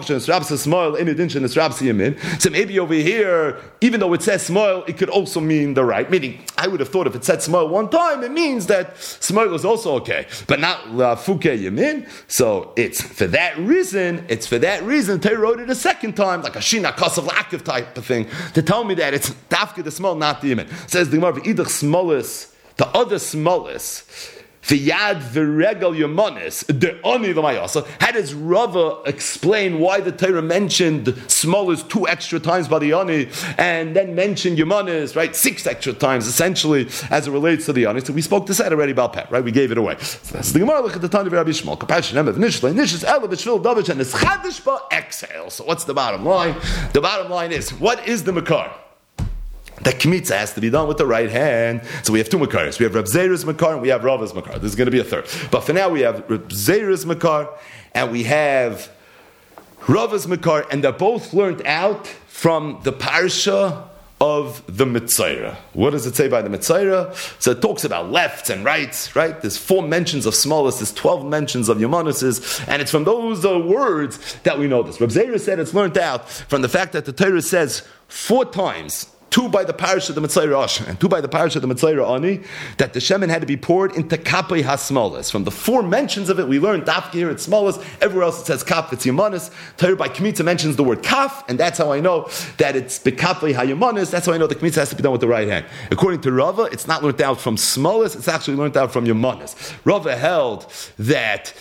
so maybe over here, even though it says small, it could also mean the right. Meaning, I would have thought if it said small one time, it means that small is also okay, but not la fuke yamin. So it's for that reason, it's for that reason they wrote it a second time, like a shina kasav la'akiv type of thing, to tell me that it's dafka the small, not the yamin. Says the Gemara, either smallest, the other smallest, V'yad v'regel yomonis, the oni l'mayasa. How does Rava explain why the Torah mentioned smallest two extra times by the oni, and then mentioned yomonis, right, six extra times, essentially, as it relates to the oni? So we spoke this out already about Pet, right? We gave it away. So that's the Gemara. Look at the Tanya of Rabbi Shmuel. Kapashin emev nishla nishis ela b'shvil davish and eschadish ba exhale. So what's the bottom line? The bottom line is, what is the makar? The kmitza has to be done with the right hand. So we have two makaris. We have Reb Zera's makar and we have Rava's makar. There's going to be a third. But for now we have Reb Zera's makar and we have Rava's makar, and they're both learned out from the parsha of the Mitzayra. What does it say by the Mitzayra? So it talks about lefts and rights, right? There's four mentions of smallest, there's twelve mentions of Yomanuses, and it's from those uh, words that we know this. Reb Zera said it's learned out from the fact that the Torah says four times, two by the parish of the Mitzayra Asher, and two by the parish of the Mitzayra Ani, that the Shemin had to be poured into Kapei HaSmalas. From the four mentions of it, we learned Dafka here it's smallest, everywhere else it says Kaf, it's Yamanis. Torah by Kmitza mentions the word Kaf, and that's how I know that it's Bekapei HaYamanis, that's how I know the Kmitza has to be done with the right hand. According to Rava, it's not learned out from smallest, it's actually learned out from Yamanis. Rava held that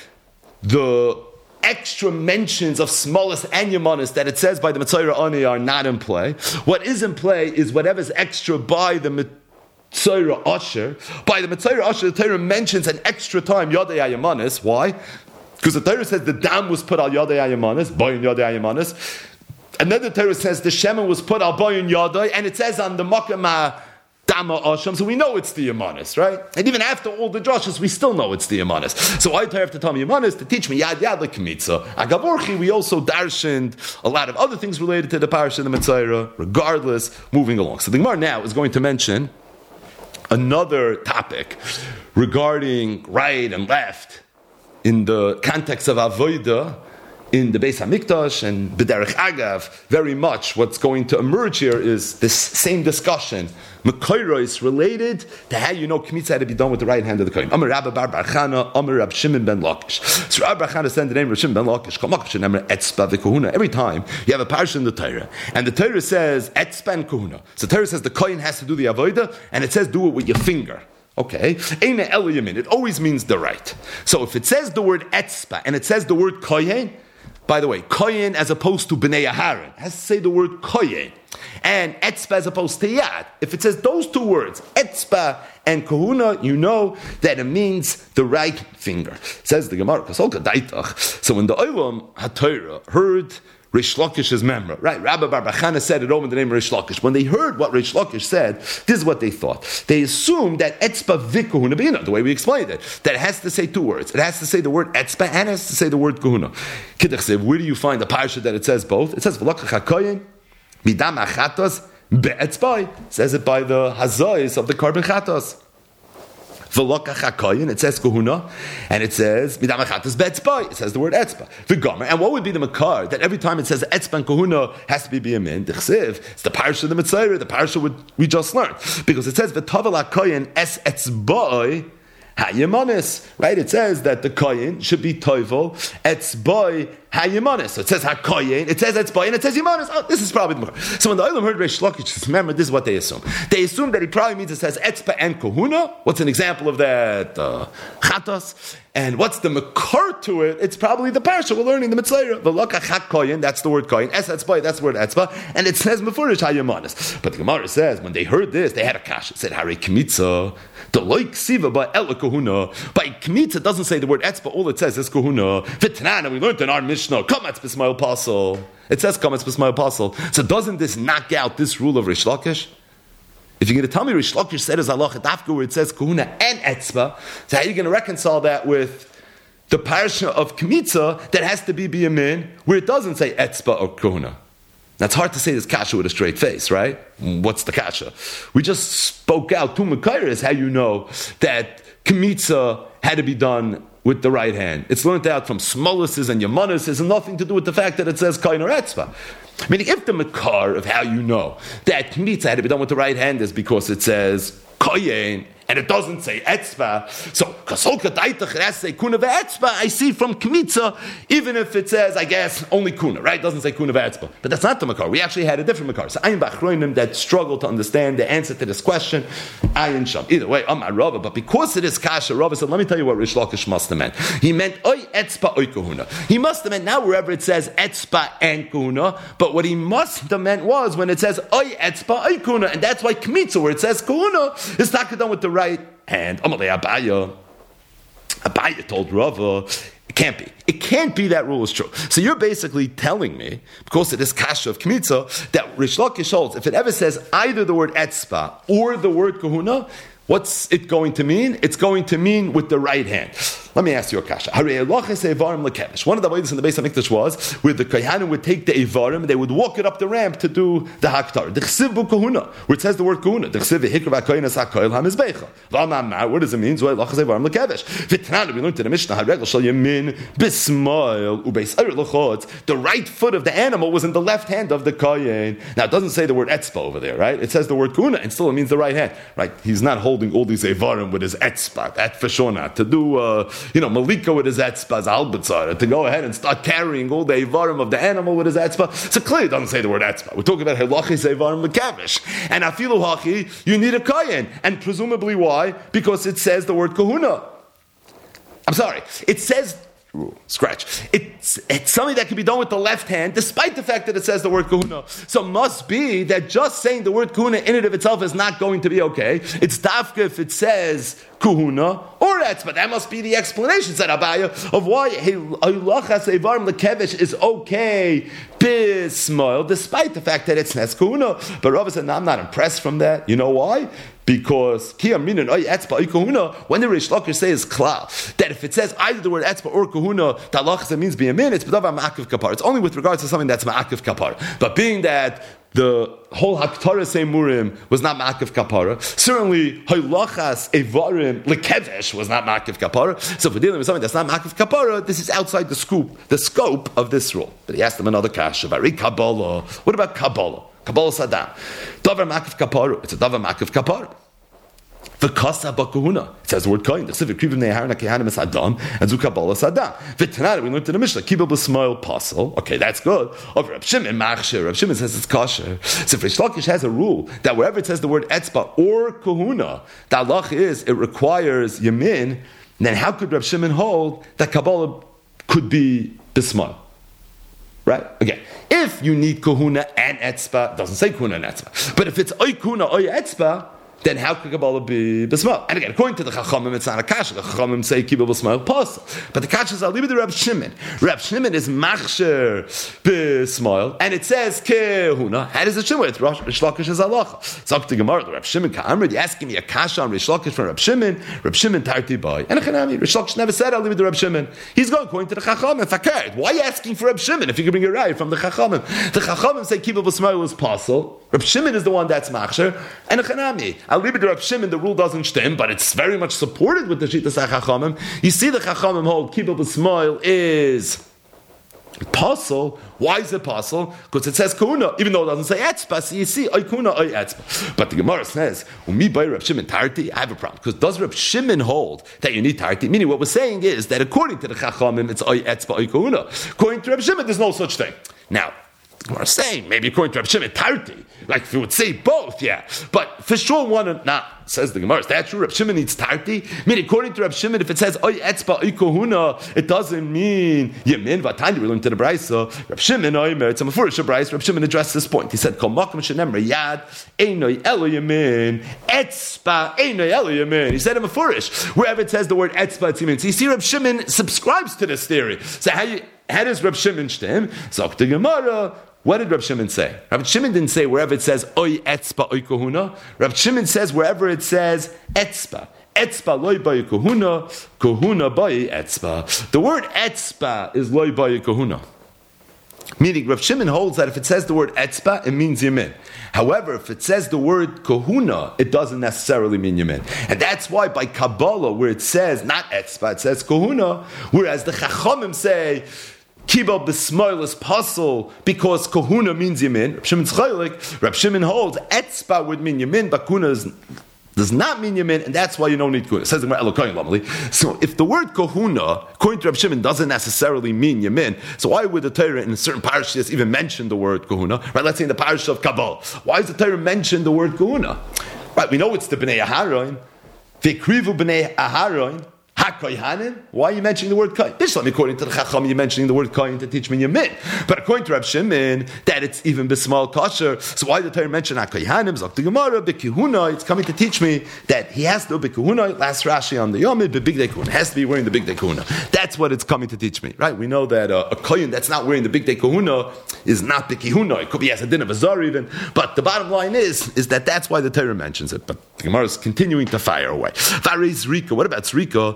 the extra mentions of smallest and Yamanis that it says by the Mitzayra Ani are not in play. What is in play is whatever's extra by the Mitzayra Asher. By the Mitzayra Asher, the Torah mentions an extra time Yadei HaYamanis. Why? Because the Torah says the dam was put al Yadei HaYamanis, Bayin Yadei HaYamanis. And then the Torah says the Shemen was put al Bayin Yadei, and it says on the Makam Dama Asham, so we know it's the Yamanis, right? And even after all the drashas, we still know it's the Yamanis. So I have to tell me Yamanis to teach me Yad Yad like Kmitza. Agavorchi, we also darshaned a lot of other things related to the parish of the Mitzayra, regardless, moving along. So the Gemara now is going to mention another topic regarding right and left in the context of Avodah, in the Beis HaMikdash and B'derech Agav. Very much what's going to emerge here is this same discussion. Mekoiro is related to how you know Kmitza had to be done with the right hand of the Kohen. Amar Rabba Bar Bar Chana, Amar Rab Shimon ben Lakish. So Rabbi Bar Chana said the name of Rab Shimon ben Lakish, Etzba v'Kohuna. Every time you have a parsha in the Torah, and the Torah says Etzba and Kohuna. So the Torah says the Kohen has to do the Avodah, and it says do it with your finger. Okay, Eina El Yamin. It always means the right. So if it says the word Etzba, and it says the word Kohen, by the way, Kohen as opposed to Bnei Aharon has to say the word Kohen. And Etzba as opposed to Yad. If it says those two words, Etzba and Kohuna, you know that it means the right finger. Says the Gemara. So when the Olam HaTorah heard Rish Lakish's member, right? Rabbi Bar Bar Chana said it over in the name of Rish Lakish. When they heard what Rish Lakish said, this is what they thought. They assumed that Etzba v'Kohuna b'ina, the way we explained it, that it has to say two words. It has to say the word Etzba and it has to say the word Kohuna. Kidduch, where do you find the parsha that it says both? It says V'lakach HaKoyin midam achatos be'etzbai. Says it by the hazayis of the carbon chatos. V'lakach HaKoyin, it says Kohuna, and it says midam achatos be'etzbai. It says the word Etzba. V'gomer. And what would be the makar that every time it says Etzba and Kohuna has to be biyamin? D'chsiv. It's the parsha of the Mitzayra, the parsha we just learned, because it says v'tavel HaKoyin es etzbai Hayamanis, right? It says that the koyin should be toivel etzboi hayamanis. So it says hakoyin, it says etzboi, and it says yamanis. Oh, this is probably the more. So when the Olam heard Reish Lakish, remember this is what they assume. They assume that he probably means it says etzba and kohuna. What's an example of that? Uh, chatos. And what's the makar to it? It's probably the parsha we're learning, the Mitzayra. V'lakach hakoyin, that's the word koyin. Es etzboi, that's the word etzba, and it says mefurish hayamanis. But the Gemara says when they heard this, they had a kash. It said hari kmitza. The loik siva by ela kohuna. By kmitza doesn't say the word etzba. All it says is kohuna. V'tanana, we learned in our Mishnah Mishnah, Kamatz B'Smail Pasal. It says Kamatz B'Smail Pasal. So doesn't this knock out this rule of Rish Lakish? If you're going to tell me Rish Lakish said as halacha dafka where it says kahuna and etzba, so how are you going to reconcile that with the parasha of Kmitza that has to be biyamin where it doesn't say etzba or kahuna? That's hard to say this kasha with a straight face, right? What's the kasha? We just spoke out to Mekayris how you know that Kmitza had to be done with the right hand. It's learned out from Smoluses and Yamanuses and nothing to do with the fact that it says kain or etzba. Meaning, if the makar of how you know that Kmitza had to be done with the right hand is because it says kain and it doesn't say etzba, so kasolka daitach it has to say kuna ve'etzba. I see from Kmitza, even if it says, I guess, only kuna, right? It doesn't say kuna ve'etzba. But that's not the makar. We actually had a different makar. So ayin b'achroinim that struggle to understand the answer to this question. Ayin sham. Either way, Amar Rava. But because it is kasha, Rava said, let me tell you what Rish Lakish must have meant. He meant oy etzba oy kahuna. He must have meant now wherever it says etzba and kahuna. But what he must have meant was when it says oy etzba oy kahuna, and that's why Kmitza where it says kahuna is not done with the right hand. Amalei Abaya. Abaya told Rava, it can't be. It can't be that rule is true. So you're basically telling me, because of this kasha of Kmitza, that Rish Lakish holds, if it ever says either the word etzba or the word kahuna, what's it going to mean? It's going to mean with the right hand. Let me ask you a kasha. One of the ways in the Beis HaMikdash was where the Kohanim would take the Evarim and they would walk it up the ramp to do the Haktar. The Chsiv bu Kahuna, where it says the word Kahuna. The Chsiv v'hikra v'koyin ha'koil ha'mizbecha. What does it mean? We learned in the Mishnah, the right foot of the animal was in the left hand of the Koyin. Now it doesn't say the word etzba over there, right? It says the word Kahuna and still it means the right hand, right? He's not holding all these Evarim with his etzba. That for sure not. To do uh, you know, Malika with his etzba, albatzar, to go ahead and start carrying all the Evarim of the animal with his etzba. So clearly it doesn't say the word etzba. We're talking about Helachis Evarim Lekavish. And Afilu Hachi, you need a Kayin. And presumably why? Because it says the word Kahuna. I'm sorry. It says... Ooh, scratch. It's, it's something that can be done with the left hand, despite the fact that it says the word kahuna. So must be that just saying the word kahuna in and of itself is not going to be okay. It's dafka if it says kahuna or etzba. But that must be the explanation, said Abaya, of why Eilachas Evarim Lekevish is okay, bismoil, despite the fact that it's nes kahuna. But Rava said, no, I'm not impressed from that. You know why? Because when the Rish Lakish says klal that if it says either the word etzba or kahuna, the halacha means be a min, it's b'davar ma'akiv kapar. It's only with regards to something that's ma'akiv kapar. But being that the whole haktara seimurim was not ma'akiv kapara, certainly halachas evarim lekevesh was not ma'akiv kapara. So if we're dealing with something that's not ma'akiv kapara, this is outside the scope, the scope of this rule. But he asked them another kasha. Kabbalah. What about Kabbalah? Kabbalah Saddam. Davar Ma'akiv Kapara. It's a Davar Ma'akiv Kapara. V'kasa b'kahuna. It says the word kain. The Siv Kriv Ne'aharon HaKehanim Es Adam and Zu Kabbalah Saddam. V'tanara, we learned in the Mishnah, Kibel B'smoil Pasal. Okay, that's good. Over Reb Shimon Machshir. Reb Shimon says it's kosher. So Rish Lakish has a rule that wherever it says the word etzba or kahuna, the halach is it requires yamin. Then how could Reb Shimon hold that Kabbalah could be b'smoil? Right? Again, if you need kahuna and etzba, it doesn't say kahuna and etzba. But if it's oy kahuna, oy etzba, then how could Kabbalah be b'smoil? And again, according to the Chachamim, it's not a kasha. The Chachamim say kibel b'smoil pasal. But the kasha is alibi the Reb Shimon. Reb Shimon is machsher b'smoil, and it says kahuna. How does it shimon? It's Rish Lakish's halacha. It's up to Gemara. The Reb Shimon ka'amrid. You're asking me a kasha on Rish Lakish from Reb Shimon. Reb Shimon tarti boy. And Chanami, Rish Lakish never said alibi the Reb Shimon. He's going according to the Chachamim. Fakir. Why are you asking for Reb Shimon if you can bring a raya from the Chachamim? The Chachamim say kibel b'smoil is pasal. Reb Shimon is the one that's machsher, and Chanami. Al Libid Reb Shimon, the rule doesn't stem, but it's very much supported with the Shittas HaChachamim. You see, the Chachamim hold Kibel B'smoil is Pasal. Why is it Pasal? Because it says Kahuna, even though it doesn't say Etzba. So you see, Oy Kahuna, Oy Etzba. But the Gemara says, Umi by Reb Shimon Tarti, I have a problem. Because does Reb Shimon hold that you need Tarti? Meaning what we're saying is that according to the Chachamim, it's Oy Etzba, Oy Kahuna. According to Reb Shimon, there's no such thing. Now, we're saying, maybe according to Reb Shimon, Tarti. Like if you would say both, yeah. But for sure one, not nah, says the Gemara, is that true? Reb Shimon needs Tarti? I mean, according to Reb Shimon, if it says, Oy etzba, oy kohuna, it doesn't mean Yemin, Vatani, we learned to the Braisa. Reb Shimon, oy mer, it's a mafurish Braisa. Reb Shimon addressed this point. He said, Kol makom shenem reyad, einoy elo Yemin, etzba, einoy elo Yemin. He said a mafurish. Wherever it says the word etzba, it's Yemin. So you see, Reb Shimon subscribes to this theory. So how you... how does Reb Shimon shtem? Sagt the Gemara, what did Reb Shimon say? Reb Shimon didn't say wherever it says oy etzba oy kohuna. Reb Shimon says wherever it says etzba. Etzba loy by kohuna, kohuna by etzba. The word etzba is loy by kohuna. Meaning, Rav Shimon holds that if it says the word etzba, it means yamin. However, if it says the word kohuna, it doesn't necessarily mean yamin. And that's why by Kabbalah, where it says not etzba, it says kohuna, whereas the Chachamim say, Kiba b'smoil is puzzle because kohuna means yamin. Rav Shimon's chaylik. Rav Shimon holds etzba would mean yamin, but kohuna is does not mean yamin, and that's why you don't need kohuna. It says in Elokayin Lamali. So if the word kohuna, according to Rav Shimon, doesn't necessarily mean yamin, so why would the Torah in certain parashas even mention the word kohuna? Right? Let's say in the parasha of Kabbalah, why does the Torah mention the word kohuna? Right? We know it's the Bnei Aharon, V'krivu Bnei Aharon. HaKoyhanim? Why are you mentioning the word Koyin? Bishlam, according to the Chacham, you're mentioning the word Koyin to teach me Yamin. But according to Reb Shimon, that it's even Bismal Kosher. So why did the Torah mention HaKoyhanim? Zok the Gemara, B'kihuna, it's coming to teach me that he has to do B'kihuna, last Rashi on the Yomid, B'big Day Kahuna. Has to be wearing the Big Day Kahuna. That's what it's coming to teach me. Right? We know that uh, a Koyin that's not wearing the Big Day Kahuna is not B'kihuna. It could be has a din of a Zar even. But the bottom line is, is that that's why the Torah mentions it. But the Gemara is continuing to fire away. Varei Zrika, what about Zrika?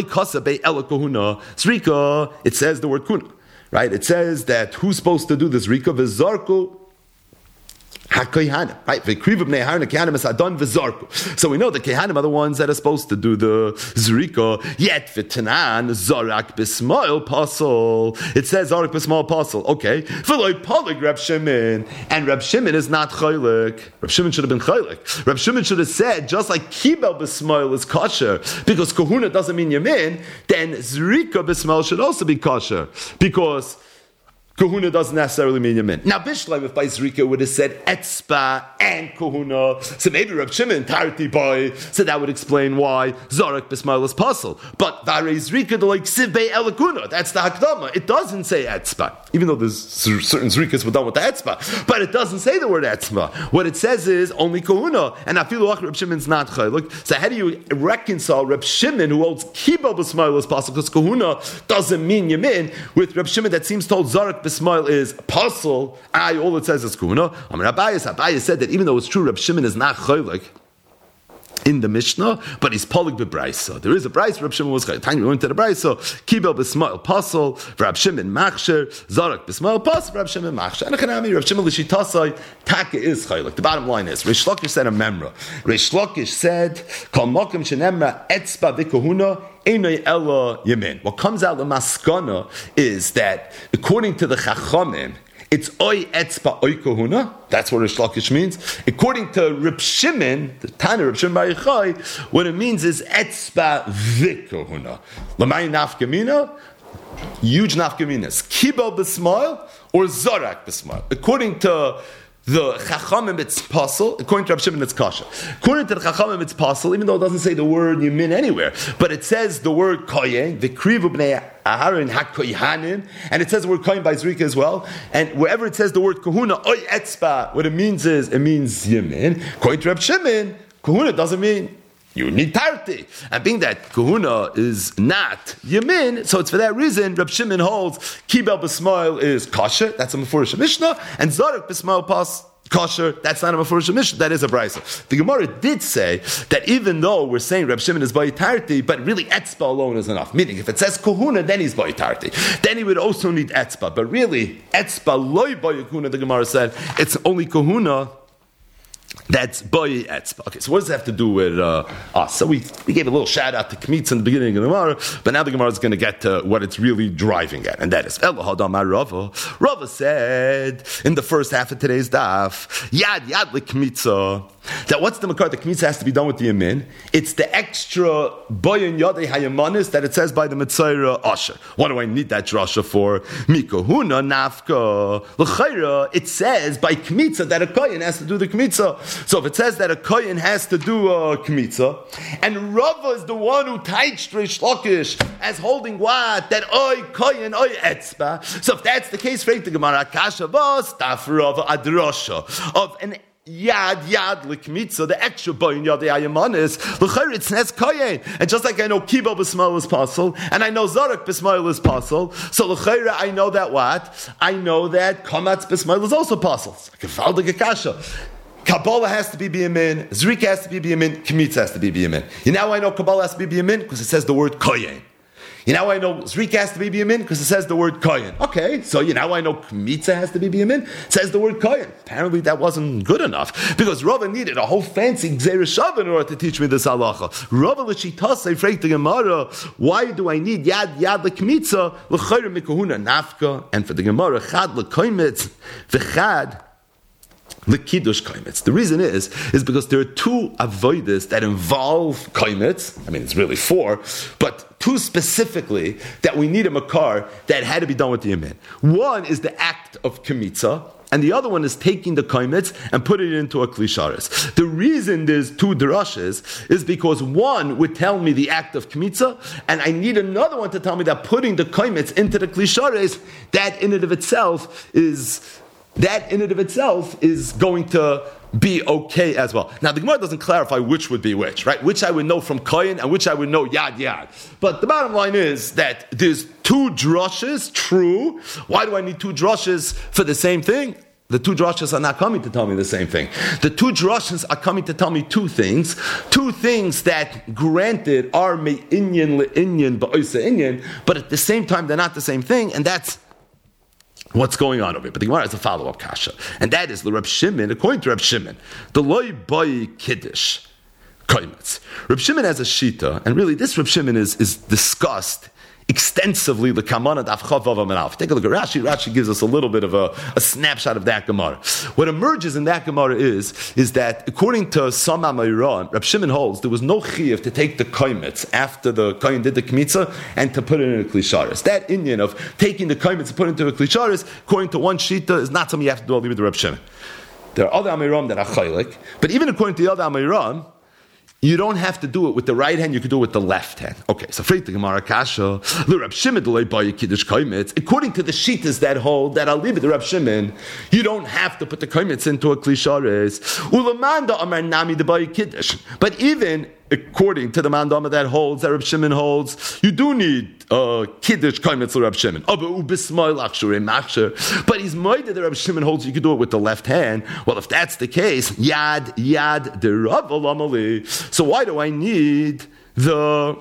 Zrika, it says the word kuna, right? It says that who's supposed to do this Zrika? V'zarku HaKoyhanim, right? V'krivu b'nei Aharon HaKoyhanim es adon v'zarku. So we know the Kohanim are the ones that are supposed to do the Zrika. Yet v'tanan zarak b'smoil pasol. It says zarak b'smoil pasol. Okay. V'loi polig Reb Shimon, and Reb Shimon is not chaylik. Reb Shimon should have been chaylik. Reb Shimon should have said just like kibel b'smoil is kosher because kohuna doesn't mean yamin. Then Zrika b'smoil should also be kosher because Kahuna doesn't necessarily mean yamin. Now, Bishlam, if by Zrika would have said etzba and kahuna, so maybe Reb Shimon tarti boy, so that would explain why Zorak b'smail is puzzle. But Varei Zrika, the like sivbei elakuna, that's the hakdama. It doesn't say etzba, even though there's certain Zrikas were done with the etzba, but it doesn't say the word etzba. What it says is only kahuna, and I feel like Reb Shimon's not chay. Look, so how do you reconcile Reb Shimon, who holds kibel b'smail is puzzle, because kahuna doesn't mean yamin, with Reb Shimon that seems told Zorak Bismail is apostle. I all it says is kuna. I mean, Abayas Abayas said that even though it's true, Reb Shimon is not chaylik in the Mishnah, but he's polig b'braisa. There is a braisa. Reb Shimon was chaylik. Tiny we went to the braisa. Kibel Bismail apostle. Reb Shimon machsher. Zarak Bismail apostle. Reb Shimon machsher. And Chanami Reb Shimon l'shitasai taka is chaylik. The bottom line is Reish Lakish said a memra. Reish Lakish said kol mokem shenemra etzba v'kohuna. What comes out of the maskana is that according to the Chachamim, it's oy etzba oy kohuna. That's what Reish Lakish means. According to Reb Shimon, the Tana Reb Shimon Bar Yochai, what it means is etzba v'kohuna. L'may nafkamina, huge nafkaminas. Kibel b'smail or zorak b'smail. According to the Chachamim, it's puzzle. According to Reb Shimon, it's kasha. According to the Chachamim, it's puzzle, even though it doesn't say the word yamin anywhere. But it says the word koyen, v'krivu b'nei Aharon HaKoyhanim, and it says the word koyen by Zrika as well. And wherever it says the word kahuna, oy etzba, what it means is, it means yamin. According to Reb Shimon, kahuna doesn't mean you need tarti. And being that kahuna is not yamin, so it's for that reason Reb Shimon holds kibel b'smail is kosher. That's a mefurish Mishnah, and zarak b'smail pas kosher. That's not a mefurish Mishnah. That is a brisa. The Gemara did say that even though we're saying Reb Shimon is by tarti, but really etzba alone is enough. Meaning, if it says kahuna, then he's by tarti. Then he would also need etzba. But really, etzba loy by kahuna. The Gemara said it's only kahuna. That's boy etzba. Okay, so what does that have to do with uh, us? So we, we gave a little shout out to Kmitz in the beginning of the Gemara, but now the Gemara is going to get to what it's really driving at, and that is Elohadam Rava. Rava said in the first half of today's daf, Yad Yad LeKmitza. That what's the makar? The kmitza has to be done with the yamin. It's the extra boyin yadei hayamanis that it says by the Metzora Asher. What do I need that drasha for? Mikohuna nafka l'chayra. It says by kmitza that a kohen has to do the kmitza. So if it says that a kohen has to do a kmitza, and Rava is the one who taiched Reish Lakish as holding what? That oy kohen oy etzba. So if that's the case, for the Gemara kasha vas taf Rava adrasha of an Yad Yad L'Kmitza, the extra boy in Yadei Ayaman is L'chayr it's Nes Kayin. And just like I know Kibo B'Smail is possible, and I know Zarak B'Smail is possible, so L'chayr I know that what? I know that Kamatz B'Smail is also possible. It's like a Valdig Akasha. Kabbalah has to be B'Yamin, Zrika has to be B'Yamin, Kmitza has to be B'Yamin. You know I know Kabbalah has to be B'Yamin? Because it says the word Kayin. You know I know Zrika has to be B'Yamin because it says the word Koyin. Okay, so you know I know Kmitza has to be B'Yamin, it says the word Koyin. Apparently that wasn't good enough because Rava needed a whole fancy Gzeir Shav in order to teach me this halacha. Rava l'shitase freik the Gemara, why do I need Yad Yad l'Kmitza l'chayr mikahuna nafka? And for the Gemara, Chad l'Koimitz v'Chad the Kiddush Kaimitz. The reason is, is because there are two avodas that involve Kaimitz. I mean, it's really four, but two specifically that we need a makar that had to be done with the Yamin. One is the act of Kemitza, and the other one is taking the Kaimitz and putting it into a Klisharis. The reason there's two drushes is because one would tell me the act of Kemitza, and I need another one to tell me that putting the Kaimitz into the Klisharis, that in and of itself is... That in and of itself is going to be okay as well. Now the Gemara doesn't clarify which would be which, right? Which I would know from Koyin and which I would know Yad Yad. But the bottom line is that there's two drushes, true. Why do I need two drushes for the same thing? The two drushes are not coming to tell me the same thing. The two drushes are coming to tell me two things. Two things that, granted, are me'inyan le'inyan ba'osa inyan, but at the same time they're not the same thing, and that's what's going on over here. But the Gemara has a follow-up kasha. And that is the Reb Shimon, according to Reb Shimon, the loy boy kiddush kaimitz. Reb Shimon has a shita, and really this Reb Shimon is, is discussed extensively the Kamana Daf Chav Vav Aleph. Take a look at Rashi. Rashi gives us a little bit of a, a snapshot of that Gemara. What emerges in that Gemara is, is that according to some Amayran, Reb Shimon holds there was no chiyuv to take the kaimitz after the kohen did the kmitza and to put it in a klisharis. That Indian of taking the kaimitz and put it into a klisharis, according to one shita, is not something you have to do all with the Reb Shimon. There are other Amayram that are chaylik, but even according to the other Amayram, you don't have to do it with the right hand, you can do it with the left hand. Okay, so free the Gemara Kasha, the Reb Shimon the Kiddush Kaimitz. According to the Shitas that hold that I'll leave it the Reb Shimon, you don't have to put the Kaimitz into a Klishares. Ulamanda Amar Nami the Kiddush. But even according to the mandama that holds, that Reb Shimon holds, you do need uh, Kiddush Kaimitz Reb Shimon. But he's moide that Reb Shimon holds you can do it with the left hand. Well, if that's the case, Yad, Yad, the Rav Alamali. So why do I need the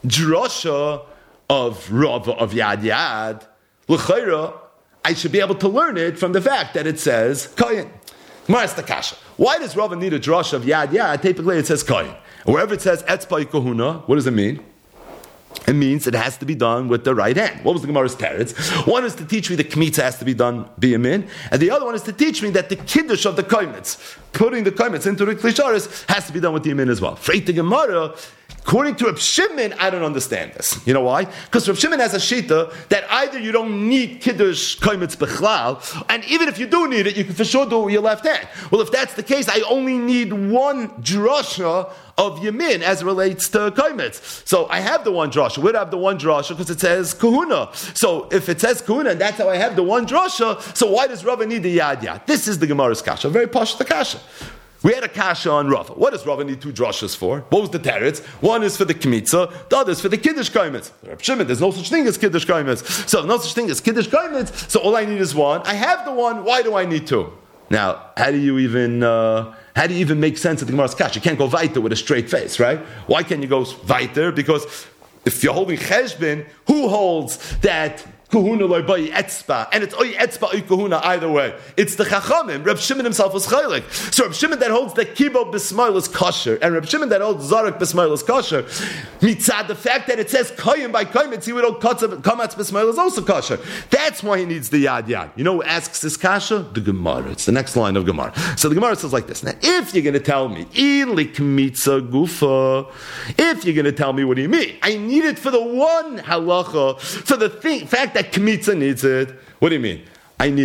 drasha of Rav of Yad Yad? L'chayra, I should be able to learn it from the fact that it says Kayin. Maras Takasha. Why does Rav need a drasha of Yad Yad? Typically it says Kayin. Wherever it says Etzbai Kohuna, what does it mean? It means it has to be done with the right hand. What was the Gemara's teretz? One is to teach me the Kmitza has to be done biyamin, and the other one is to teach me that the Kiddush of the Kaimitz, putting the Kaimitz into the Klisharis, has to be done with the yamin as well. Freit the Gemara, according to Reb Shimon, I don't understand this. You know why? Because Reb Shimon has a shita that either you don't need Kiddush Kaimitz Bechlal, and even if you do need it, you can for sure do it with your left hand. Well, if that's the case, I only need one drasha of Yamin as it relates to Kaimitz. So I have the one drasha. Where do I have the one drasha? Because it says Kahuna. So if it says Kahuna, and that's how I have the one drasha, so why does Rava need the Yad Yad? This is the Gemara's kasha. Very posh the kasha. We had a kasha on Rava. What does Rava need two drashas for? What was the teretz? One is for the Kmitza, the other is for the Kiddush Kaimitz. Reb Shimon, there's no such thing as Kiddush Kaimitz. So no such thing as Kiddush Kaimitz, so all I need is one. I have the one, why do I need two? Now, how do you even... Uh, How do you even make sense of the Gemara's kasha? You can't go weiter with a straight face, right? Why can't you go weiter? Because if you're holding cheshbon, who holds that Kahuna loy bayi etzba, and it's oy etzba oy kahuna either way. It's the Chachamim. Reb Shimon himself was chaylik. So Reb Shimon that holds that kibo b'smail is kosher, and Reb Shimon that holds zarak b'smail is kosher. Mitzad the fact that it says koyim by koyim, he would hold kamatz b'smail is also kosher. That's why he needs the yad yad. You know who asks this kasha? The Gemara. It's the next line of Gemara. So the Gemara says like this. Now, if you're going to tell me ilik mitza gufa, if you're going to tell me what do you mean? I need it for the one halacha, for the thing, fact that Kmitza needs it. What do you mean? I need it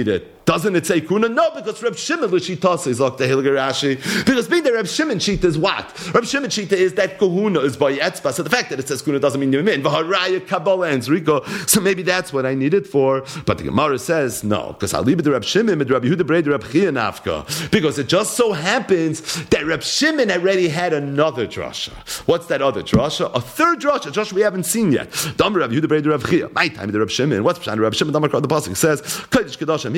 Doesn't it say kuna? No, because Reb Shimon l'shitasa is like the Hilger Rashi. Because being the Reb Shimon shita is what? Reb Shimon shita is that kahuna is by etzba. So the fact that it says kuna doesn't mean yamin. V'haraya kabbalah and zriko. So maybe that's what I need it for. But the Gemara says no, because I'll leave it to Reb Shimon and Reb Yehuda Brei Reb Chia nafka. Because it just so happens that Reb Shimon already had another drasha. What's that other drasha? A third drasha, a drasha we haven't seen yet. Dam Reb Yehuda Brei Reb Chia. My time the Reb Shimon. What's Pshan Reb Shimon? Damar the pasuk says Kodesh Kedashim.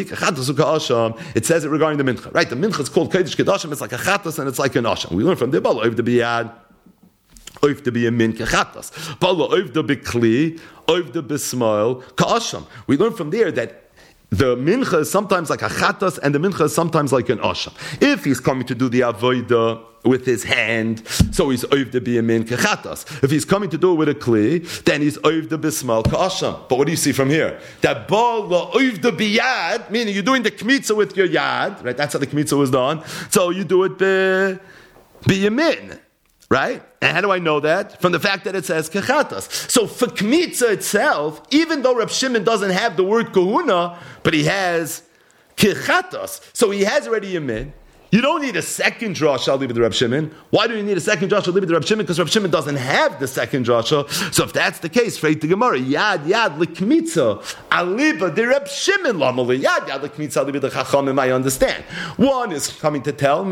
It says it regarding the mincha, right? The mincha is called Kodesh Kedashim. It's like a chatas and it's like an asham. We learn from the Bala of the biyad, of the biyamin kechatas, Bala of the bikli, of the bismail kaasham. We learn from there that the mincha is sometimes like a chatas and the mincha is sometimes like an asham. If he's coming to do the avodah with his hand, so he's oiv the biyamin kechatas. If he's coming to do it with a kli, then he's oiv the bismal kasham. But what do you see from here? That bala oiv the biyad, meaning you're doing the kmitza with your yad, right? That's how the kmitza was done. So you do it be biyamin, right? And how do I know that? From the fact that it says kechatas. So for kmitza itself, even though Reb Shimon doesn't have the word kahuna, but he has kechatas, so he has already yamin. You don't need a second drasha, I'll leave it to Reb Shimon. Why do you need a second drasha, I'll leave it to Reb Shimon? Because Reb Shimon doesn't have the second drasha. So if that's the case, freit the Gemara, yad, yad, l'kmitza, aliba, the Reb Shimon, lamali, yad, yad, l'kmitza, aliba, the chachamim, I understand. One is coming to tell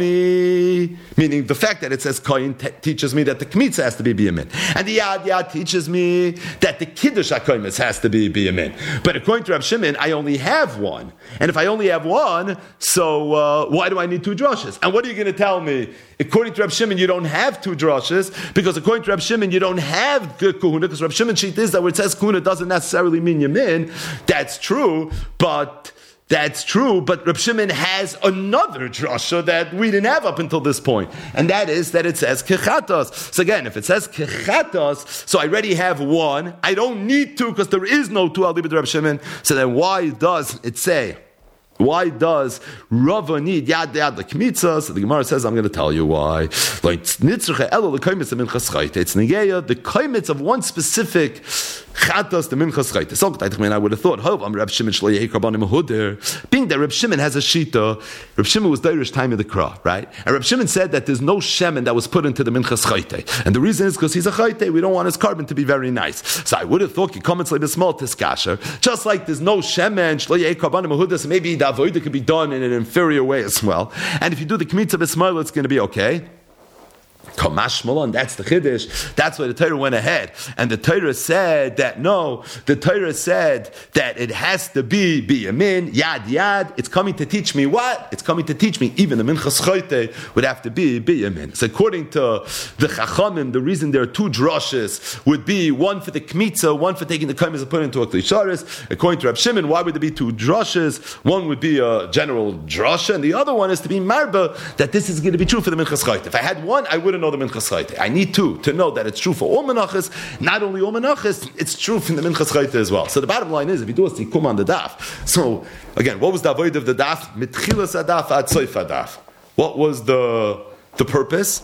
me, meaning the fact that it says koyin te- teaches me that the kmitza has to be biyamin. And the yad, yad teaches me that the kiddush hakoymis has to be biyamin. But according to Reb Shimon, I only have one. And if I only have one, so uh, why do I need two drashas? And what are you going to tell me? According to Reb Shimon, you don't have two drashas, because according to Reb Shimon, you don't have kahuna, because Reb Shimon sheet is that where it says kahuna doesn't necessarily mean yamin. That's true, but that's true, but Reb Shimon has another drasha that we didn't have up until this point, and that is that it says kechatas. So again, if it says kechatas, so I already have one. I don't need two because there is no two. I'll leave it to Reb Shimon. So then why does it say? Why does Rava need yad yad l'kmitza? So the Gemara says, I'm going to tell you why. Like nitzruche elo l'koimitz of minchas chayte. It's negeya the koimitz of one specific chatas the minchas chayte. So I would have thought, hope I'm Reb Shimon shleihei karbanim huder. Being that Reb Shimon has a shita, Reb Shimon was Deirish time of the Kra, right? And Reb Shimon said that there's no shemen that was put into the minchas chayte, and the reason is because he's a chayte. We don't want his carbon to be very nice. So I would have thought he comments like the small tiskasher, just like there's no shemen shleihei karbanim huder. So maybe the avodah can be done in an inferior way as well. And if you do the kmitza b'smail, it's going to be okay. Kamashmala, and that's the Chiddush. That's why the Torah went ahead. And the Torah said that, no, the Torah said that it has to be biyamin, yad, yad. It's coming to teach me what? It's coming to teach me even the minchas chayte would have to be biyamin. So according to the Chachamim, the reason there are two drashes would be one for the kmitza, one for taking the kaimis and putting into a klisharis. According to Reb Shimon, why would there be two drashes? One would be a general drasha, and the other one is to be marba, that this is going to be true for the minchas chayte. If I had one, I wouldn't know the minchas chayte. I need two to know that it's true for all menachas. Not only all menachas, it's true for the minchas chayte as well. So the bottom line is, if you do a sikum on the daf, so again, what was the avoid of the daf? Mitchilas adaf ad soif adaf. What was the the purpose?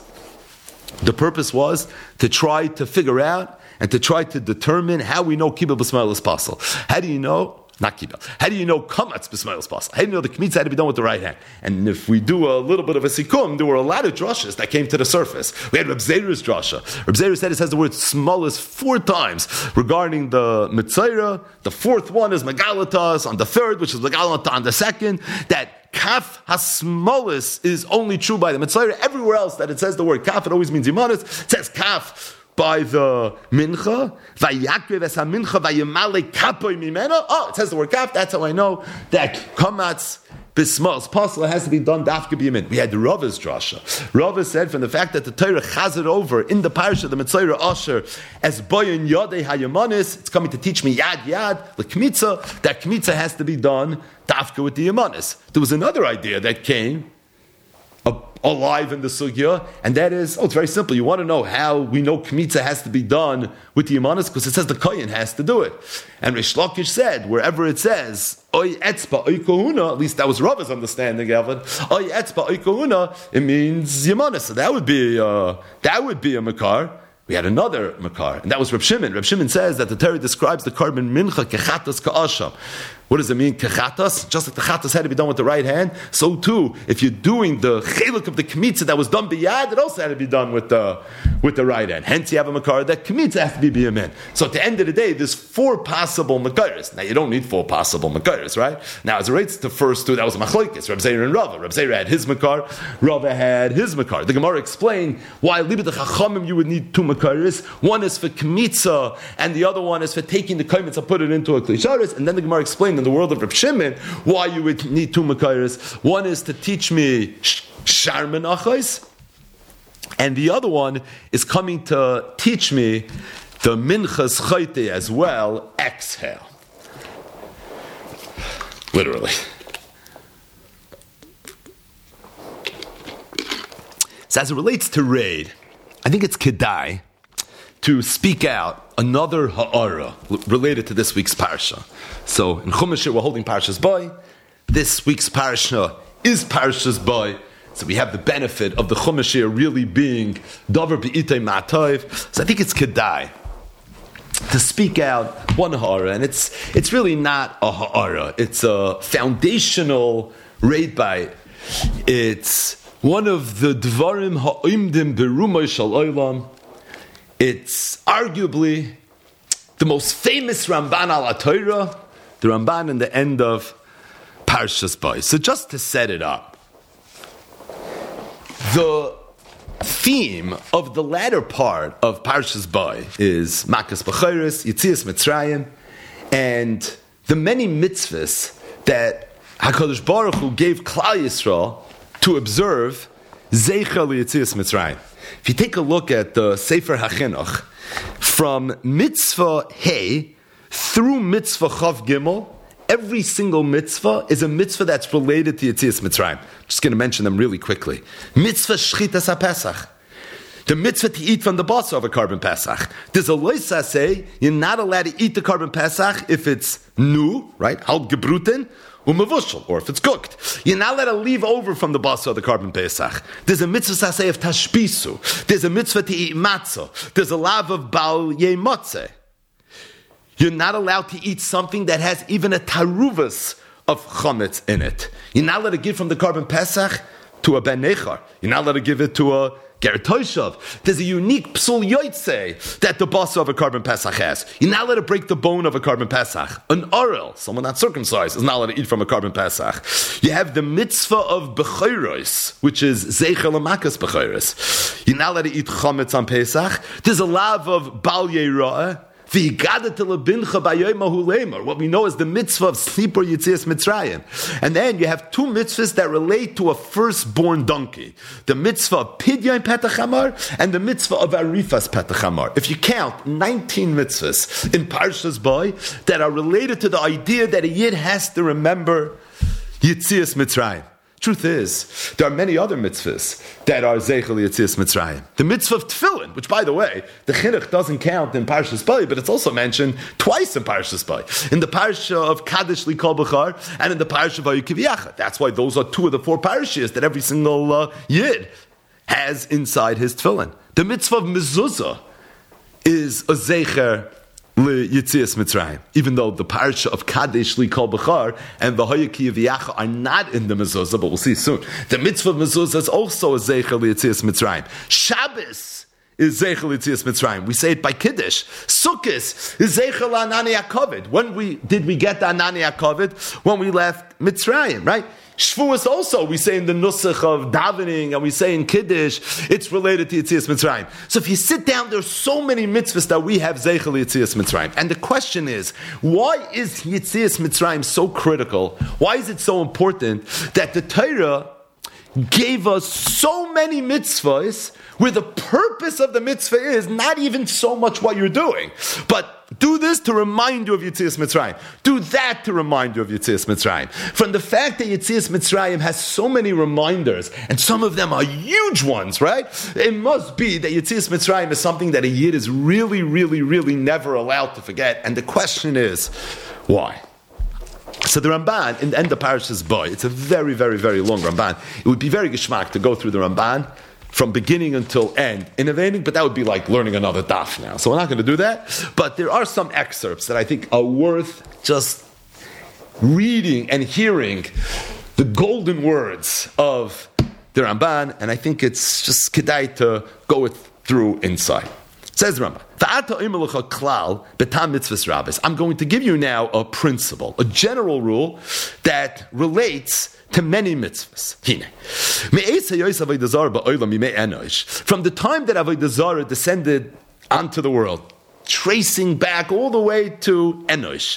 The purpose was to try to figure out and to try to determine how we know kibbutz b'smail is possible. How do you know? Not kibbutz. How do you know kamatz b'smail is possible? How do you know the kmitza had to be done with the right hand? And if we do a little bit of a sikum, there were a lot of drashas that came to the surface. We had Reb Zerah's drasha. Reb Zerah said it says the word smallest four times regarding the mitzayra. The fourth one is megalatas on the third, which is megalata on the second. That kaf hasmolis is only true by the mitzayra. Everywhere else that it says the word kaf, it always means yimanis. It says kaf by the mincha, vayakrev es ha-mincha vayimale kapoy mimena. Oh, it says the word kaf. That's how I know that kamatz b'smail pasla has to be done dafka b'yamin. We had the Rava's drasha. Rava said from the fact that the Torah has it over in the parish of the Mitzayra Asher as boyin yadei hayamanis, it's coming to teach me yad yad the kmitza. That kmitza has to be done dafka with the yamanis. There was another idea that came alive in the sugya, and that is, oh, it's very simple. You want to know how we know kmitza has to be done with the imanis, because it says the kohen has to do it. And Rish Lakish said, wherever it says, oy etzba, oy kohuna, at least that was Rava's understanding of it, oy etzba, oy kohuna, it means imanis. So that would be, uh, that would be a makar. We had another makar, and that was Reb Shimon. Reb Shimon says that the Torah describes the carbon mincha kechatas ka'asham. What does it mean? Kechatas? Just like the chatas had to be done with the right hand, so too, if you're doing the chelik of the kmitza that was done biyad, it also had to be done with the with the right hand. Hence, you have a makar that kmitza has to be biyamin. So at the end of the day, there's four possible makaris. Now, you don't need four possible makaris, right? Now, as it relates to the first two, that was a machlokes. Reb Zeir and Rava. Reb Zeir had his makar. Rava had his makar. The Gemara explained why libet the chachamim you would need two makaris. One is for kmitza, and the other one is for taking the kaimitz and put it into a klisharis. And then the Gemara explained in the world of Reb Shimon why you would need two makaris. One is to teach me sharman achos, and the other one is coming to teach me the minchas chayte as well. Exhale, literally. So as it relates to raid, I think it's kedai to speak out another ha'ara related to this week's parsha. So in Chumash we're holding Parshas Bo. This week's parsha is Parshas Bo. So we have the benefit of the Chumash really being davar be'itay ma'atayv. So I think it's kedai to speak out one ha'ara, and it's it's really not a ha'ara. It's a foundational raid bite. It's one of the dvarim ha'imdim berumay shal olam. It's arguably the most famous Ramban al Torah, the Ramban in the end of Parshas Bo. So just to set it up, the theme of the latter part of Parshas Bo is Makas B'chayris, Yitzias Mitzrayim, and the many mitzvahs that HaKadosh Baruch Hu gave Klal Yisrael to observe Zeicha L'Yitzias Mitzrayim. If you take a look at the Sefer HaChinuch, from Mitzvah Hey through Mitzvah Chav Gimel, every single mitzvah is a mitzvah that's related to Yetzias Mitzrayim. I'm just going to mention them really quickly. Mitzvah Shchitas HaPesach. The mitzvah to eat from the basar of a carbon Pesach. There's a loisa say you're not allowed to eat the carbon Pesach if it's new, right? Halt gebruten. Or if it's cooked, you're not allowed to leave over from the basar of the carbon pesach. There's a mitzvah saseh of tashpisu. There's a mitzvah to eat matzah. There's a lav of bal ye matzeh. You're not allowed to eat something that has even a taruvas of chametz in it. You're not allowed to give from the carbon pesach to a ben nechar. You're not allowed to give it to a ger toshav. There's a unique psul yotzei that the basar of a carbon pesach has. You're not allowed to break the bone of a carbon pesach. An orel, someone not circumcised, is not allowed to eat from a carbon pesach. You have the mitzvah of bechayros, which is zeicher lamakas bechayros. You're not allowed to eat chametz on pesach. There's a lav of bal yera'eh. What we know is the mitzvah of sleeper Yitzias Mitzrayim. And then you have two mitzvahs that relate to a firstborn donkey. The mitzvah of Pidyon Petach Hamar and the mitzvah of Arifas Petach Hamar. If you count nineteen mitzvahs in Parshas Bo that are related to the idea that a Yid has to remember Yitzias Mitzrayim. Truth is, there are many other mitzvahs that are Zeichel Yetzias Mitzrayim. The mitzvah of Tefillin, which, by the way, the Chinuch doesn't count in Parshas Bo, but it's also mentioned twice in Parshas Bo. In the Parsha of Kaddish Likol B'char and in the Parsha of Vayikivyacha. That's why those are two of the four parashas that every single uh, Yid has inside his Tefillin. The mitzvah of Mezuzah is a Zeicher Yitzias Mitzrayim, even though the parsha of Kadesh Likol B'char and the Hayaki V'yacha are not in the mezuzah, but we'll see soon. The mitzvah of mezuzah is also a zeicher Yitzias Mitzrayim. Shabbos is zeicher Yitzias Mitzrayim. We say it by Kiddush. Sukkos is zeicher Anani HaKavod. When we did we get the Anani HaKavod? When we left Mitzrayim, right? Shvuos also, we say in the Nusach of davening, and we say in Kiddush, it's related to Yitzias Mitzrayim. So if you sit down, there's so many mitzvahs that we have Zeichel Yitzias Mitzrayim. And the question is, why is Yitzias Mitzrayim so critical? Why is it so important that the Torah gave us so many mitzvahs where the purpose of the mitzvah is not even so much what you're doing, but do this to remind you of Yitzias Mitzrayim. Do that to remind you of Yitzias Mitzrayim. From the fact that Yitzias Mitzrayim has so many reminders, and some of them are huge ones, right? It must be that Yitzias Mitzrayim is something that a Yid is really, really, really never allowed to forget. And the question is, why? So the Ramban, in the end of Parashas Bo, it's a very, very, very long Ramban. It would be very geschmack to go through the Ramban from beginning until end, innovating, but that would be like learning another daf now. So we're not going to do that. But there are some excerpts that I think are worth just reading and hearing the golden words of the Ramban, and I think it's just kedai to go it through inside. It says the Ramban, I'm going to give you now a principle, a general rule that relates to many mitzvahs. From the time that Avodah Zarah descended onto the world, tracing back all the way to Enosh.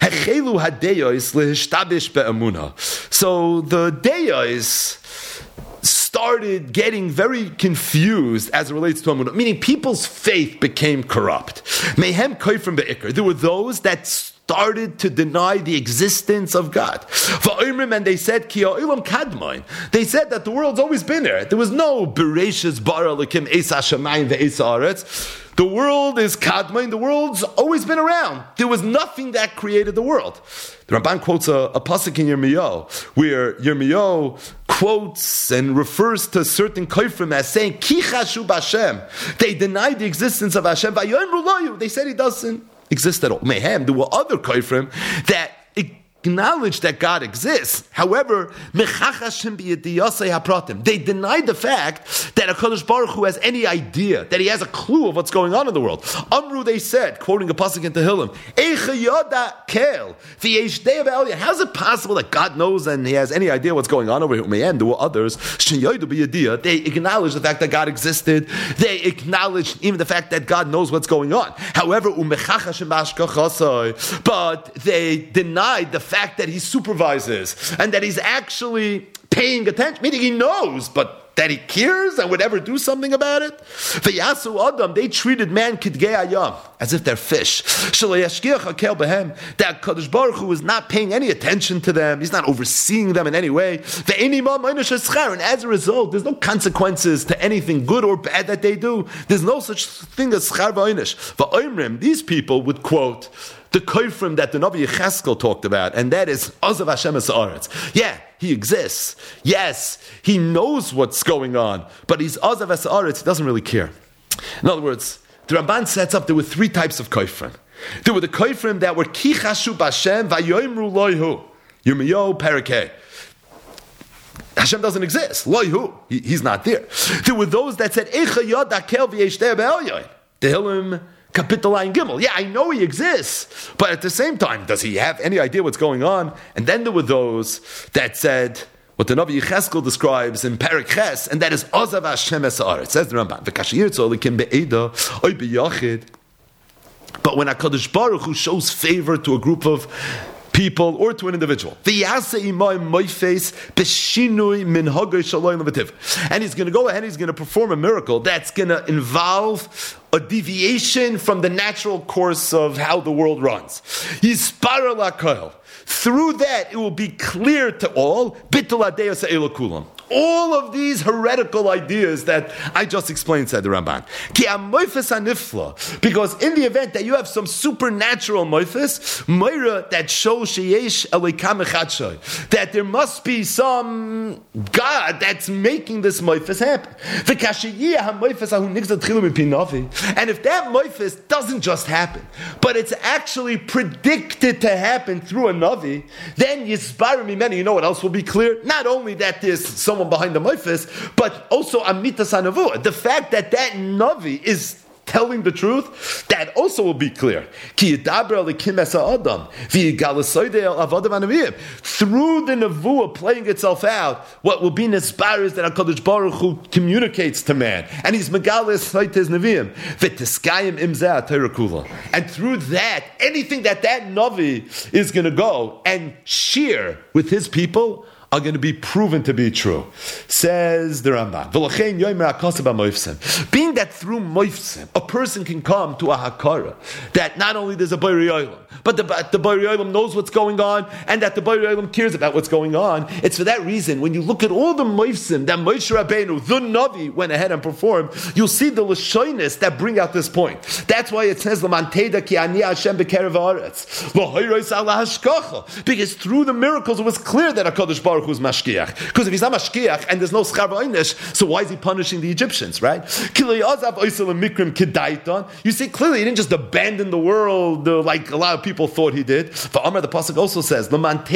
So the Deyos started getting very confused as it relates to Amunah, meaning people's faith became corrupt. Mehem koifrim be'ikr. There were those that started to deny the existence of God. And they said, they said that the world's always been there. There was no Bereshis bara l'kim eis hashamayim ve'eis haaretz. The world is kadmain. The world's always been around. There was nothing that created the world. The Ramban quotes a, a pasuk in Yirmiyahu, where Yirmiyahu quotes and refers to certain koifrim as saying, Ki chashu b'Hashem. They denied the existence of Hashem. They said He doesn't exist at all. Mehem, there were other koifrim that acknowledge that God exists. However, they denied the fact that HaKadosh Baruch Hu has any idea, that He has a clue of what's going on in the world. Amru, they said, quoting a pasuk in Tehillim, how's it possible that God knows and He has any idea what's going on over here? And there were others, they acknowledge the fact that God existed. They acknowledge even the fact that God knows what's going on. However, but they denied the fact that He supervises and that He's actually paying attention, meaning He knows, but that He cares and would ever do something about it. V'yasu adam, they treated man kidgei hayam, as if they're fish. That Kadosh Baruch Hu is not paying any attention to them. He's not overseeing them in any way. And as a result, there's no consequences to anything good or bad that they do. There's no such thing as schar v'oinish. These people would quote the koifrim that the Navi Yecheskel talked about, and that is Ozav Hashem es haaretz. Yeah, He exists. Yes, He knows what's going on, but He's Ozav es haaretz. He doesn't really care. In other words, the Ramban sets up there were three types of koifrim. There were the koifrim that were ki chashu b'Hashem vayoimru loihu. Yirmiyahu Parakeh. Hashem doesn't exist. Loihu. He, he's not there. There were those that said Eicha yod hakel v'yeshteh be'elyoin. Tehillim Kapitel Ayin Gimel. Yeah, I know He exists, but at the same time, does He have any idea what's going on? And then there were those that said what the Navi Yecheskel describes in Perek Ches, and that is Ozav Hashem es haaretz. Says the Ramban, V'kashir tzolikim be'eda oy b'yachid. But when HaKadosh Baruch Hu shows favor to a group of people or to an individual, and He's going to go ahead, He's going to perform a miracle that's going to involve a deviation from the natural course of how the world runs. Through that, it will be clear to all, all of these heretical ideas that I just explained, said the Ramban. Because in the event that you have some supernatural moifis, moira that shows that there must be some God that's making this moifis happen. And if that moifis doesn't just happen, but it's actually predicted to happen through a navi, then yisbar mimeni, you know what else will be clear? Not only that there's some behind the moifis, but also amitas hanavuah. The fact that that navi is telling the truth, that also will be clear. Through the nevuah playing itself out, what will be nisbar is that HaKadosh Baruch Hu communicates to man, and He's megalis haites neviim v'tiskayim imzeh Torah kula. And through that, anything that that navi is going to go and share with his people are going to be proven to be true. Says the Ramban. Being that through moifsim, a person can come to a hakara, that not only there's a Borei Olam, but the, the Borei Olam knows what's going on, and that the Borei Olam cares about what's going on. It's for that reason, when you look at all the moifsim that Moshe Rabbeinu, the Navi, went ahead and performed, you'll see the lashonis that bring out this point. That's why it says, ki ani Hashem b'kerev haaretz, because through the miracles, it was clear that HaKadosh Baruch Baruch Hu is mashkiach. Because if he's not mashkiach and there's no schar v'oinish, so why is he punishing the Egyptians, right? You see, clearly he didn't just abandon the world uh, like a lot of people thought he did. For Amar, the pasuk also says,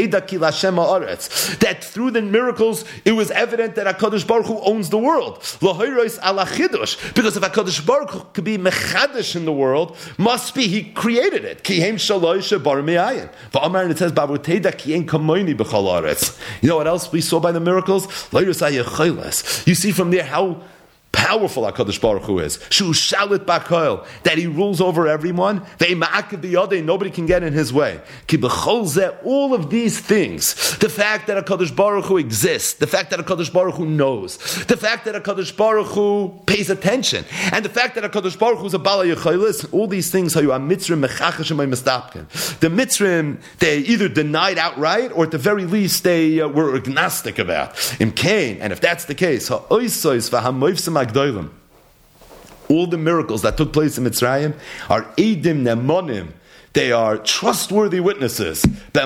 that through the miracles, it was evident that HaKadosh Baruch Hu owns the world. Because if HaKadosh Baruch Hu could be mechadish in the world, must be he created it. And it says, you know what else we saw by the miracles? You see from there how powerful HaKadosh Baruch Hu is. Shu shalit b'koil, that he rules over everyone. Nobody can get in his way. All of these things, the fact that HaKadosh Baruch Hu exists, the fact that HaKadosh Baruch Hu knows, the fact that HaKadosh Baruch Hu pays attention, and the fact that HaKadosh Baruch Hu is a Bala Yecholis, all these things are Mitzrim mechachash and mistapkin. The Mitzrim, they either denied outright, or at the very least, they uh, were agnostic about. In Cain, and if that's the case, ha'oisois v'hamoivsim all the miracles that took place in Mitzrayim are edim nemonim. They are trustworthy witnesses. In the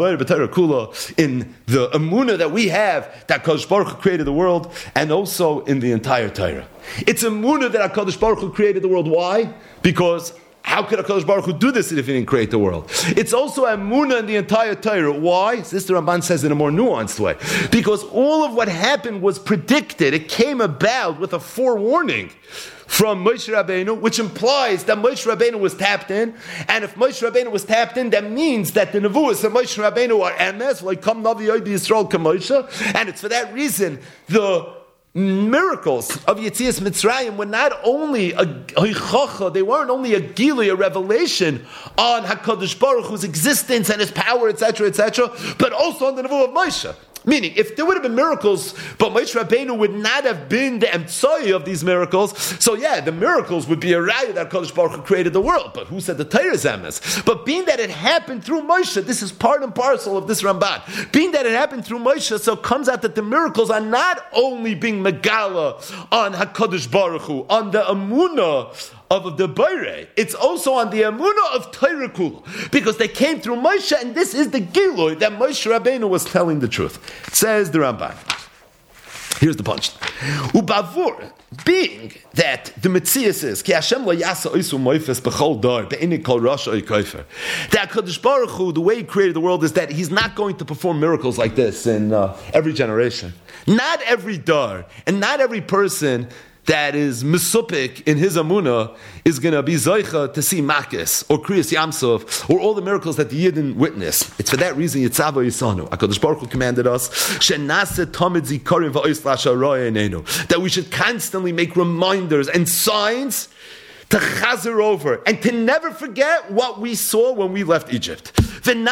emunah that we have, that HaKadosh Baruch Hu created the world, and also in the entire Torah. It's emunah that HaKadosh Baruch Hu created the world. Why? Because how could HaKadosh Baruch Hu do this if he didn't create the world? It's also emunah in the entire Torah. Why? Sister Ramban says in a more nuanced way. Because all of what happened was predicted. It came about with a forewarning from Moshe Rabbeinu, which implies that Moshe Rabbeinu was tapped in. And if Moshe Rabbeinu was tapped in, that means that the nevuahs of Moshe Rabbeinu are emes, like Kam Navi Yodi Yisrael Kamoshe. And it's for that reason the miracles of Yetzias Mitzrayim were not only a hichacha, they weren't only a gili, a revelation on HaKadosh Baruch Hu's existence and his power, et cetera, et cetera, but also on the nevuah of Moshe. Meaning, if there would have been miracles, but Moshe Rabbeinu would not have been the emtsoi of these miracles, so yeah, the miracles would be a raya that HaKadosh Baruch Hu created the world. But who said the Torah is emes? But being that it happened through Moshe, this is part and parcel of this Ramban. Being that it happened through Moshe, so it comes out that the miracles are not only being megala on HaKadosh Baruch Hu, on the emunah of the Beirei, it's also on the Emunah of Torah Kula, because they came through Moshe, and this is the Gilui that Moshe Rabbeinu was telling the truth. It says the Ramban. Here's the punchline. Ubavur, being that the Metzias is Ki Hashem lo yasa oisu moifes b'chol dar be'ini kol rasha oy kofer. That HaKadosh Baruch Hu, the way He created the world, is that He's not going to perform miracles like this in uh, every generation. Not every dar, and not every person that is misupik in his amuna is going to be zoicha to see makis or kriyas yamsov or all the miracles that the Yidden witness. It's for that reason Yitzavo Yisanu. HaKadosh Baruch Hu commanded us shenase tamid zikarim va'ois lasharoya enenu, that we should constantly make reminders and signs to chazer over and to never forget what we saw when we left Egypt. And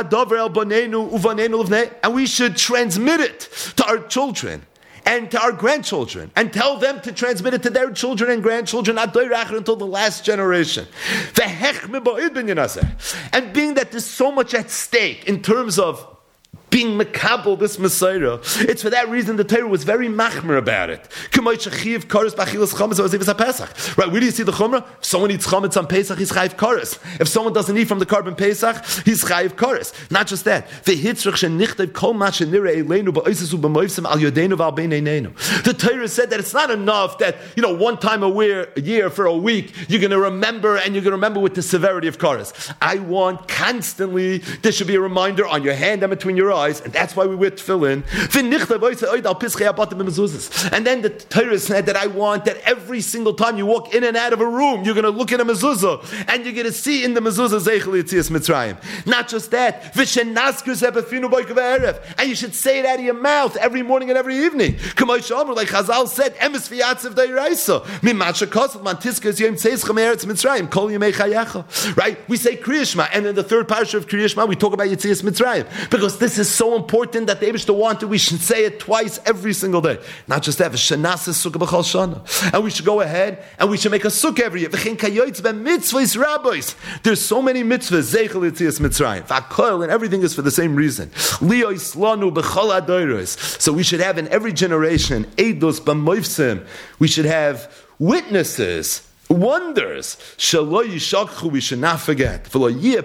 we should transmit it to our children and to our grandchildren, and tell them to transmit it to their children and grandchildren until the last generation. And being that there's so much at stake in terms of being makabel, this Messiah, it's for that reason the Torah was very machmer about it. Right, where do you see the chumrah? If someone eats chametz on Pesach, he's chayiv kares. If someone doesn't eat from the carbon Pesach, he's chayiv kares. Not just that. The Torah said that it's not enough that, you know, one time a year for a week, you're going to remember, and you're going to remember with the severity of kares. I want constantly, there should be a reminder on your hand and between your eyes, and that's why we wear tefillin. And then the Torah said that I want that every single time you walk in and out of a room, you're going to look at a mezuzah, and you're going to see in the mezuzah Zeichel Yetzias Mitzrayim. Not just that, and you should say it out of your mouth every morning and every evening. Like Chazal said, Emes v'yatziv da'iraisa. Right? We say Kriya Shema, and in the third parasha of Kriya Shema, we talk about Yetzias Mitzrayim, because this is so important that the Eibishter wanted, we should say it twice every single day. Not just that, and we should go ahead and we should make a sukkah every year. There's so many mitzvahs, Zeichel Yetzias Mitzrayim, and everything is for the same reason. So we should have in every generation, Eidos b'moifsim, we should have witnesses wonders. Shelo yishakchu, we should not forget. So like this,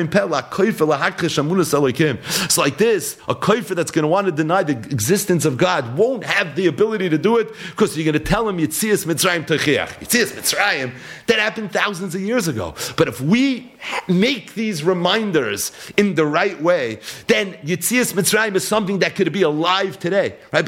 a kofer that's going to want to deny the existence of God won't have the ability to do it because you're going to tell him Yitzias Mitzrayim Techiach. Yitzias Mitzrayim, that happened thousands of years ago. But if we make these reminders in the right way, then Yitzias Mitzrayim is something that could be alive today. Right?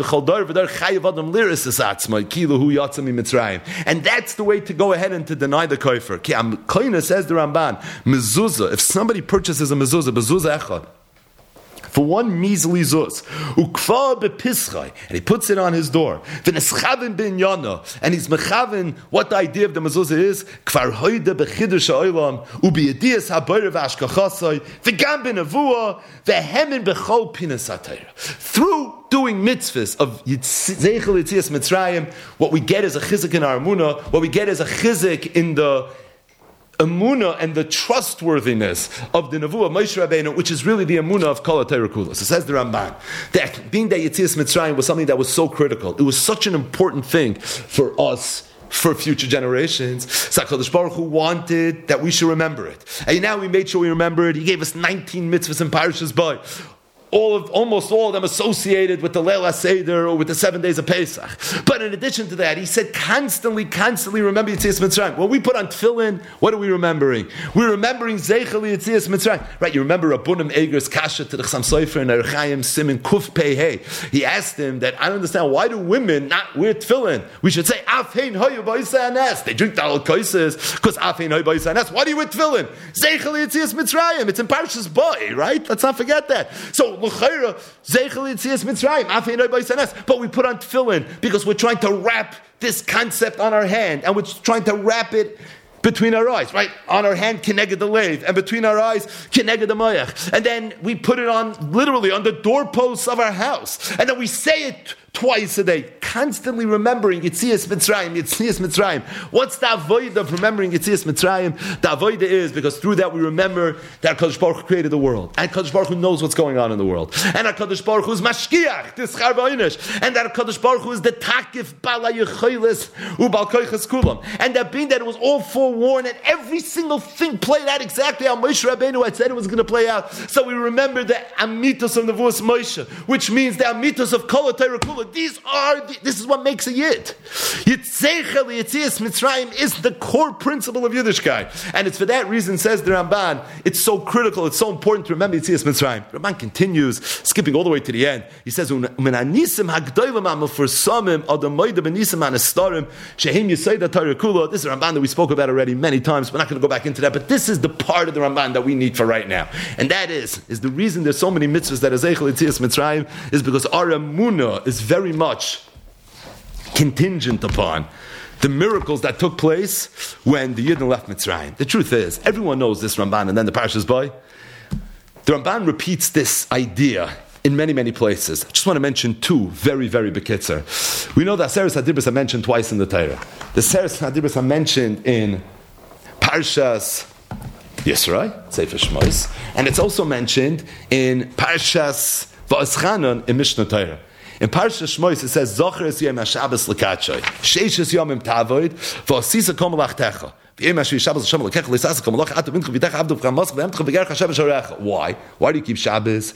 And that's the way to go ahead and to deny the kofer. Koine, says the Ramban, mezuzah, if somebody purchases a mezuzah, mezuzah echad, for one measly zuz, ukfa bepischai, and he puts it on his door, v'neschavin bin yana, and he's mechavin what the idea of the mezuzah is, kvar hoide bechidush ha'olam, ubiyadiyas ha'bayr v'ashkachasai, v'gam b'nevuah, v'hemin b'chol pinas ha'tayra. Through doing mitzvahs of Zeichel Yitzias Mitzrayim, what we get is a chizik in our emunah, what we get is a chizik in the emunah and the trustworthiness of the Nevuah Moshe Rabbeinu, which is really the emunah of Kol HaTorah Kula. So says the Ramban, that being that Yitzias Mitzrayim was something that was so critical, it was such an important thing for us, for future generations. So HaKadosh Baruch Hu wanted that we should remember it. And now we made sure we remember it. He gave us nineteen mitzvahs in Parashas Bo. All of, almost all of them associated with the Leil HaSeder or with the seven days of Pesach. But in addition to that, he said constantly, constantly remember Yitzias Mitzrayim. When we put on tefillin, what are we remembering? We're remembering Zeichel Yitzias Mitzrayim. Right, you remember Rabbunim Eger's Kasha to the Chassam Sofer and Erchaim Simin Kuf Pei Hey. He asked him that, I don't understand, why do women not wear tefillin? We should say, Afhein Hoyu Ba'isa Anes. They drink the al koises because Afhein Hoyu Ba'isa Anes. Why do you wear tefillin? Zeichel Yitzias Mitzrayim. It's in Parashas Bo, right? Let's not forget that. So, but we put on tefillin because we're trying to wrap this concept on our hand, and we're trying to wrap it between our eyes, right? On our hand, kineged the leiv, and between our eyes, kineged the mayach. And then we put it on, literally, on the doorposts of our house. And then we say it twice a day, constantly remembering Yitzias Mitzrayim, Yitzias Mitzrayim. What's the avodah of remembering Yitzias Mitzrayim? The avodah is because through that we remember that HaKadosh Baruch Hu created the world, and HaKadosh Baruch Hu knows what's going on in the world, and HaKadosh Baruch Hu is mashkiach, this charva'inish, and that HaKadosh Baruch Hu is the takif bala yechoiles ubal koiches kulam, and that being that it was all forewarned, and every single thing played out exactly how Moshe Rabbeinu had said it was going to play out. So we remember the amitos of Nevuos Moshe, which means the amitos of Kol HaTorah Kula. These are, the, this is what makes a Yid. Yitzeichel Yitzias Mitzrayim is the core principle of Yiddishkeit. And it's for that reason, says the Ramban, it's so critical, it's so important to remember Yitzias Mitzrayim. Ramban continues, skipping all the way to the end. He says, this is the Ramban that we spoke about already many times. We're not going to go back into that, but this is the part of the Ramban that we need for right now. And that is, is the reason there's so many mitzvahs that are Zeichel Yitzias Mitzrayim is because our emunah is very much contingent upon the miracles that took place when the Yidden left Mitzrayim. The truth is, everyone knows this Ramban, and then the Parashas Bo. The Ramban repeats this idea in many, many places. I just want to mention two very, very bekitzer. We know that Seres HaDibros are mentioned twice in the Torah. The Seres HaDibros are mentioned in Parshas Yisro, Sefer Shmos, and it's also mentioned in Parshas Va'aschanan in Mishnah Torah. In Parshas Shmos it says, Zocher es yom HaShabbos l'katshoi, sheishes yomim tavoid, v'osisa kol melachtecha. Why? Why do you keep Shabbos?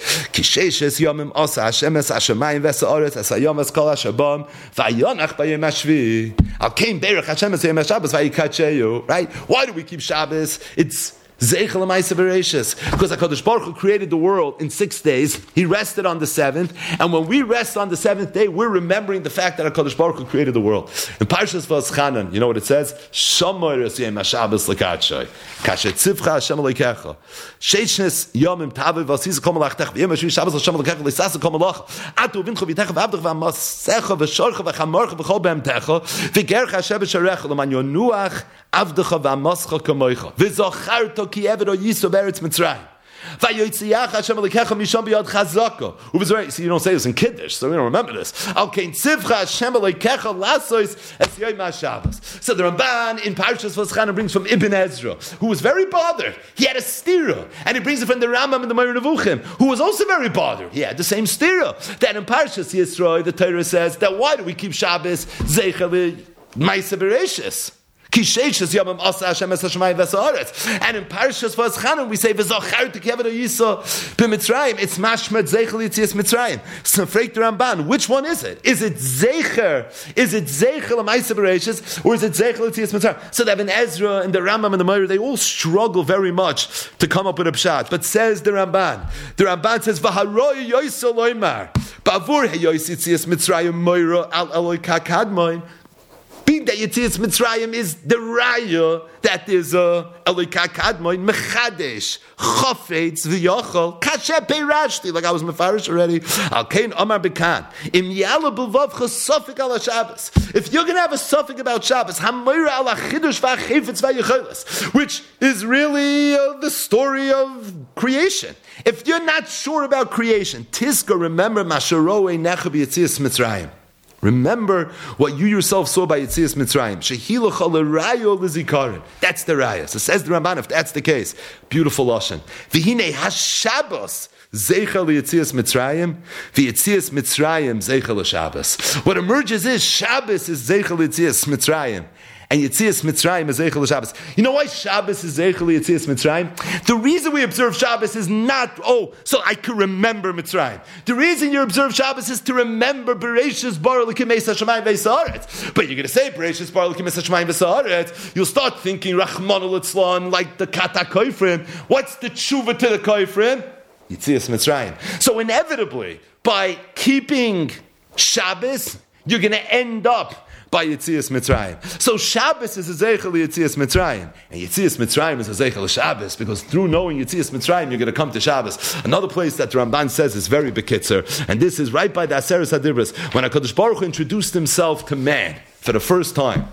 Right? Why do we keep Shabbos? It's Zeichel Ma'aseh Bereishis, because HaKadosh Baruch Hu created the world in six days. He rested on the seventh, and when we rest on the seventh day, we're remembering the fact that HaKadosh Baruch Hu created the world. In Parshas Va'aschanan, you know what it says? Shomer es yom HaShabbos l'katshoi, kasher tzivcha Hashem Elokecha, sheishnes yomim tavi v'asisa kol melachtecha, v'yom hashvi Shabbos Hashem Elokecha l'sasa kol melach, atu v'incho v'itecha v'avdach v'amasecha v'shorcha v'chamorcha v'chol be'emtecha, v'gercha Hashem b'sharecha l'man yonuach avdecha v'amascha kamoicha, v'zocharto ki eved o yiso beretz Mitzrayim. Vayotziach Hashem Elokecha misham biyad chazaka. See, you don't say this in Kiddush, so we don't remember this. Al kein tzivcha Hashem Elokecha lasois es yom HaShabbos. So the Ramban in Parshas Va'aschanan brings from Ibn Ezra, who was very bothered. He had a stira, and he brings it from the Rambam and the Moreh Nevuchim, who was also very bothered. He had the same stira. Then in Parshas Yisro, the Torah says that why do we keep Shabbos Zeichel Ma'aseh Bereishis? Kisheishes Yamim Asa Hashem Es Hashemayim V'Sa'aretz. And in Parshas V'Aschanan we say V'Zacharti Keved Yisa B'Mitzrayim. It's Mashmet Zeichel Yitzias Mitzrayim. So Frek the Ramban, which one is it? Is it Zeicher? Is it Zeichel Amaisa Bereishis, or is it Zeichel Yitzias Mitzrayim? So that in Ezra and the Rambam and the Meir, they all struggle very much to come up with a pshat. But says the Ramban, the Ramban says V'Haroi Yoisa Loimar Ba'avur Heyois Yitzias Mitzrayim Moira Al Eloi Kakadmoin. Being that Yitzias Mitzrayim is the raya that is a Elika Kadmoin Mechadesh Chofetz V'Yochel Kasher Peirashti, like I was mefarish already. Al Kain Omar Bekan Im Yala B'Vavcha Sofik Ala Shabbos. If you're going to have a Sofik about Shabbos, Hamoira Ala Chidush V'Achefetz V'Yocheles, which is really uh, the story of creation. If you're not sure about creation, Tiska, remember Masharoe Necha B'Yitzias Mitzrayim. Remember what you yourself saw by Yitzias Mitzrayim. Shehiluch al-rayo l'zikaron. That's the raya. So says the Ramban, if that's the case, beautiful lashon. V'hinei hashabos zeichel Yitzias Mitzrayim, v'Yitzias Mitzrayim zeichel l'Shabbos. What emerges is Shabbos is zeichel Yitzias Mitzrayim, and Yitzias Mitzrayim is Zeichel Shabbos. You know why Shabbos is Zeichel Yitzias Mitzrayim? The reason we observe Shabbos is not, oh, so I can remember Mitzrayim. The reason you observe Shabbos is to remember Bereshis Bar Elokim Eis HaShamayim V'Sa'aretz. But you're going to say Bereshis Bar Elokim Eis HaShamayim V'Sa'aretz, you'll start thinking Rachmana Litzlan, like the Kata Koifrim. What's the tshuva to the Koifrim? Yitzias Mitzrayim. So inevitably, by keeping Shabbos, you're going to end up by Yitzias Mitzrayim. So Shabbos is a Zeichel Yitzias Mitzrayim, and Yitzias Mitzrayim is a Zeichel Shabbos, because through knowing Yitzias Mitzrayim, you're going to come to Shabbos. Another place that the Ramban says is very bekitzer, and this is right by the Aseres HaDibros, when HaKadosh Baruch Hu introduced himself to man for the first time.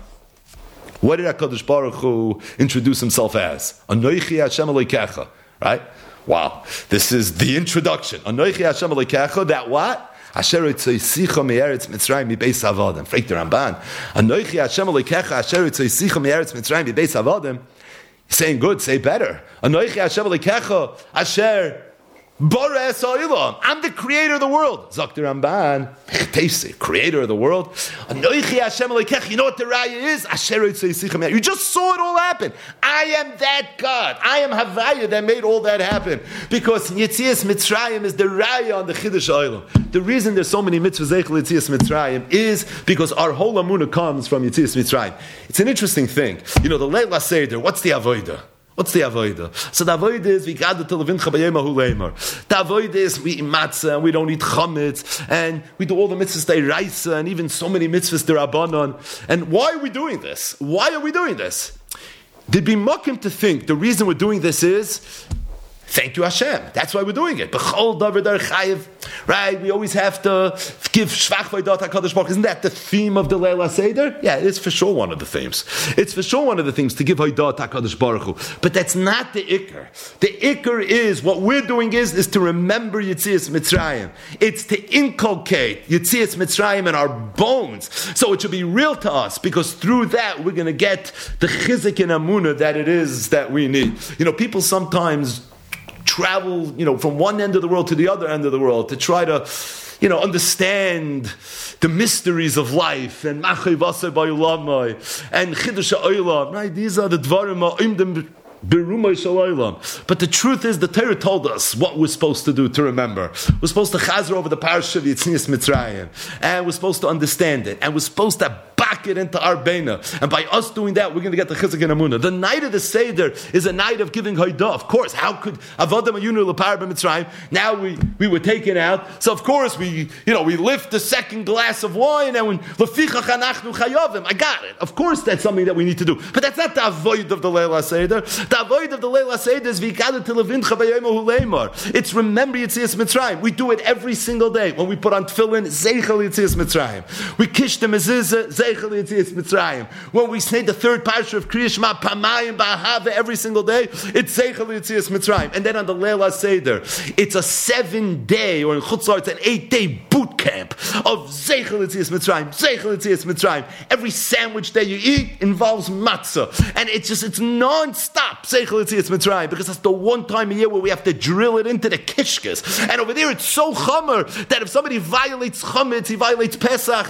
What did HaKadosh Baruch Hu introduce himself as? Anoichi Hashem Elokecha, right? Wow, this is the introduction. Anoichi Hashem Elokecha, that what? Asher Yitzaysicha me'eretz Mitzrayim mi'beis Avadim. Freik the Ramban. Anoichi Hashem Elokecha Asher Yitzaysicha me'eretz Mitzrayim mi'beis Avadim. Saying good, say better. Anoichi Hashem Elokecha Asher Bara Es Ha'olam. I'm the creator of the world. Zok the Ramban. Creator of the world. Anoichi Hashem Elokecha. You know what the raya is? Asher Yitzaysicha me'eretz. You just saw it all happen. I am that God. I am Havaya that made all that happen. Because Yitzias Mitzrayim is the raya on the Chiddush Ha'olam. The reason there's so many mitzvahs Zeichel Yitzias Mitzrayim is because our whole Amunah comes from Yitzias Mitzrayim. It's an interesting thing. You know, the Leila Seder, what's the Avodah? What's the avodah? So the avodah is we gather to levincha b'yemahu leimer. The avodah is we eat matzah and we don't eat chametz and we do all the mitzvahs deiraisa and even so many mitzvahs derabanan. And why are we doing this? Why are we doing this? There'd be mokim to think the reason we're doing this is thank you Hashem. That's why we're doing it. B'chol davar dar chayiv. Right? We always have to give shvach v'ydat HaKadosh Baruch. Isn't that the theme of the Leila Seder? Yeah, it's for sure one of the themes. It's for sure one of the things to give v'ydat HaKadosh Baruch Hu. But that's not the ikar. The ikar is, what we're doing is, is to remember Yitzias Mitzrayim. It's to inculcate Yitzias Mitzrayim in our bones. So it should be real to us, because through that we're going to get the chizik and amunah that it is that we need. You know, people sometimes travel, you know, from one end of the world to the other end of the world to try to, you know, understand the mysteries of life and Machay Vasei Ba'olamai and Chiddush Ha'olam, right? These are the Dvarim Ha'imdim Berumay Shalaylam. But the truth is, the Torah told us what we're supposed to do to remember. We're supposed to chazer over the parasha of Yitzias Mitzrayim, and we're supposed to understand it, and we're supposed to back it into our beina. And by us doing that, we're going to get the chizuk and amunah. The night of the Seder is a night of giving haidah. Of course, how could Avodah Mayunu L'Par B'Mitzrayim? Now we, we were taken out, so of course we you know we lift the second glass of wine, and when Lefichach Anachnu Chayavim, I got it. Of course, that's something that we need to do, but that's not the avoid of the Leila Seder. The avoid of the Leila Seder is V'ikadu T'levincha B'yemahu Leimar. It's remember Yitzias Mitzrayim. We do it every single day when we put on tefillin. Zeichel Yitzias Mitzrayim. We kish the mezuzah. Zeichel Yitzias Mitzrayim. When we say the third parasha of Kriya Shema Pamayim Ba'ahava every single day, it's Zeichel Yitzias Mitzrayim. And then on the Leila Seder, it's a seven day, or in Chutzlar, it's an eight day boot camp of Zeichel Yitzias Mitzrayim. Zeichel Yitzias Mitzrayim. Every sandwich that you eat involves matzah, and it's just it's non-stop Zeichel Yitzias Mitzrayim, because that's the one time a year where we have to drill it into the kishkas. And over there, it's so chomer that if somebody violates chametz, he violates Pesach.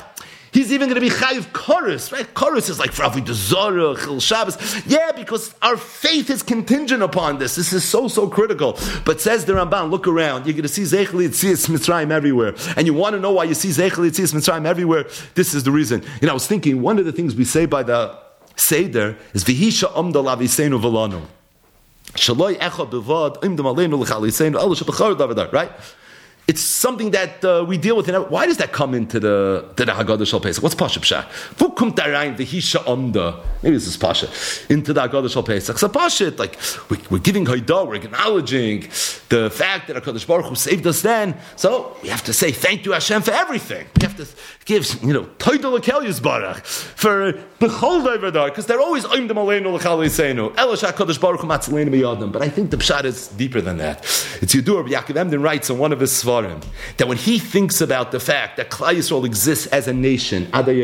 He's even going to be chayiv chorus, right? Chorus is like for Avodah Zarah, Chil Shabbos. Yeah, because our faith is contingent upon this. This is so, so critical. But says the Ramban, look around. You're going to see Zeichel Yitzias Mitzrayim everywhere. And you want to know why you see Zeichel Yitzias Mitzrayim everywhere? This is the reason. You know, I was thinking, one of the things we say by the Seder is V'hisha Amda Laviseinu V'lanu. Shaloi Echa B'vad Imdam Aleinu L'chaliseinu Elu Shebechar Davadar, right? It's something that uh, we deal with. Why does that come into the to the Haggadah Shal Pesach? What's Pasha Pshat? Who kommt da rein? The Hisha Amda. Maybe this is Pasha into the Haggadah Shal Pesach. So Pasha, like we, we're giving Haidah, we're acknowledging the fact that Hakadosh Baruch Hu saved us then. So we have to say thank you Hashem for everything. We have to give, you know, Todah L'Kel Yisbarach for B'chol Davadar, because they're always Oimdem Aleinu L'Chal Yiseinu Elash Hakadosh Baruch Hu Matzaleinu B'Yadam. But I think the Pshat is deeper than that. It's Yedur. Yaakov Emden writes in one of his Svarim that when he thinks about the fact that Klal Yisrael exists as a nation,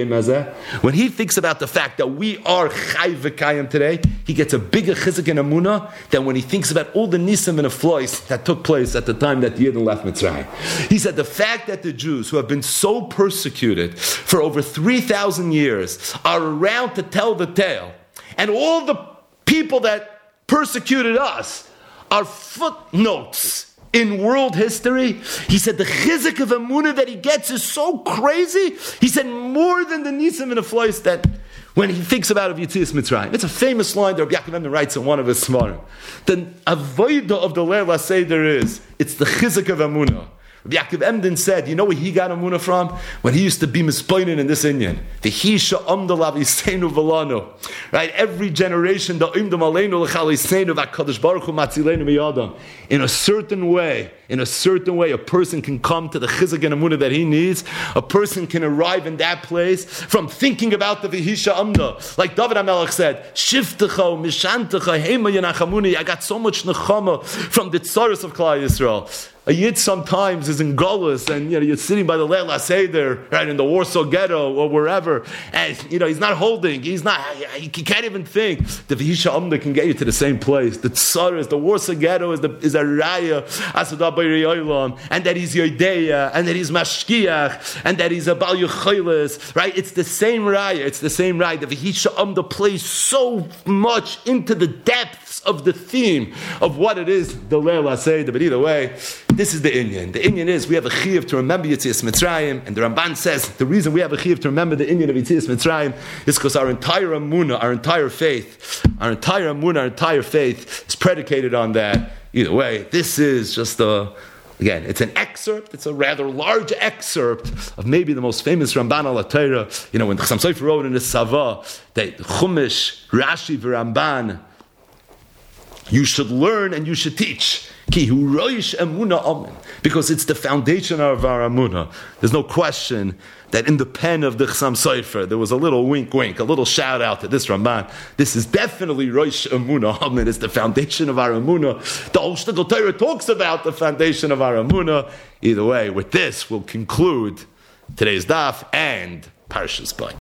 when he thinks about the fact that we are Chai V'Kayim today, he gets a bigger chizuk and emunah than when he thinks about all the nisim and aflois that took place at the time that the Yidden left Mitzrayim. He said the fact that the Jews, who have been so persecuted for over three thousand years, are around to tell the tale, and all the people that persecuted us are footnotes in world history. He said the chizuk of emunah that he gets is so crazy. He said more than the nisim and aflois that when he thinks about of Yitzias Mitzrayim. It's a famous line that Rabbi Yaakov Emden writes in one of his Smarim. The avodah of the Leil HaSeder is, it's the chizuk of emunah. Rabbi Yaakov Emden said, you know where he got emunah from? When he used to be mispoinen in this Inyan. The Hisha Amda Laviseinu V'lanu. Right? Every generation, the Imdam Aleinu L'Chal Yiseinu V'Hakadosh Baruch Hu Matzaleinu B'Yadam. In a certain way, in a certain way, a person can come to the chizuk and emunah that he needs. A person can arrive in that place from thinking about the V'hisha Amda. Like David HaMelech said, Shiftecha, Mishantecha, Hema Yenachamuni. I got so much nechama from the tzaros of Klal Yisrael. A Yid sometimes is in Golos, and you know you're sitting by the Leil HaSeder, right, in the Warsaw Ghetto or wherever, and you know he's not holding, he's not, he can't even think. The V'hisha Amda can get you to the same place. The Tzaras, the Warsaw Ghetto is the is a Raya, Asadah B'Rei Olam, and that he's Yodeya, and that he's Mashkiach, and that he's a Bal Yecholes, right? It's the same Raya, it's the same Raya. The V'hisha Amda plays so much into the depths of the theme of what it is, the Leil HaSeder. But either way, this is the Inyan. The Inyan is we have a chiyuv to remember Yitzias Mitzrayim, and the Ramban says the reason we have a chiyuv to remember the Inyan of Yitzias Mitzrayim is because our entire emunah, our entire faith, our entire emunah, our entire faith is predicated on that. Either way, this is just a, again, it's an excerpt, it's a rather large excerpt of maybe the most famous Ramban al Torah. You know, when Chassam Sofer wrote in his Sava that Chumash, Rashi, Ramban, you should learn and you should teach. Ki hu roish emuna amen. Because it's the foundation of our emuna. There's no question that in the pen of the Chassam Sofer there was a little wink wink, a little shout out to this Ramban. This is definitely roish emuna amen. It's the foundation of our emuna. The whole Shtetl Torah talks about the foundation of our emuna. Either way, with this we'll conclude today's daf and Parshas Bo.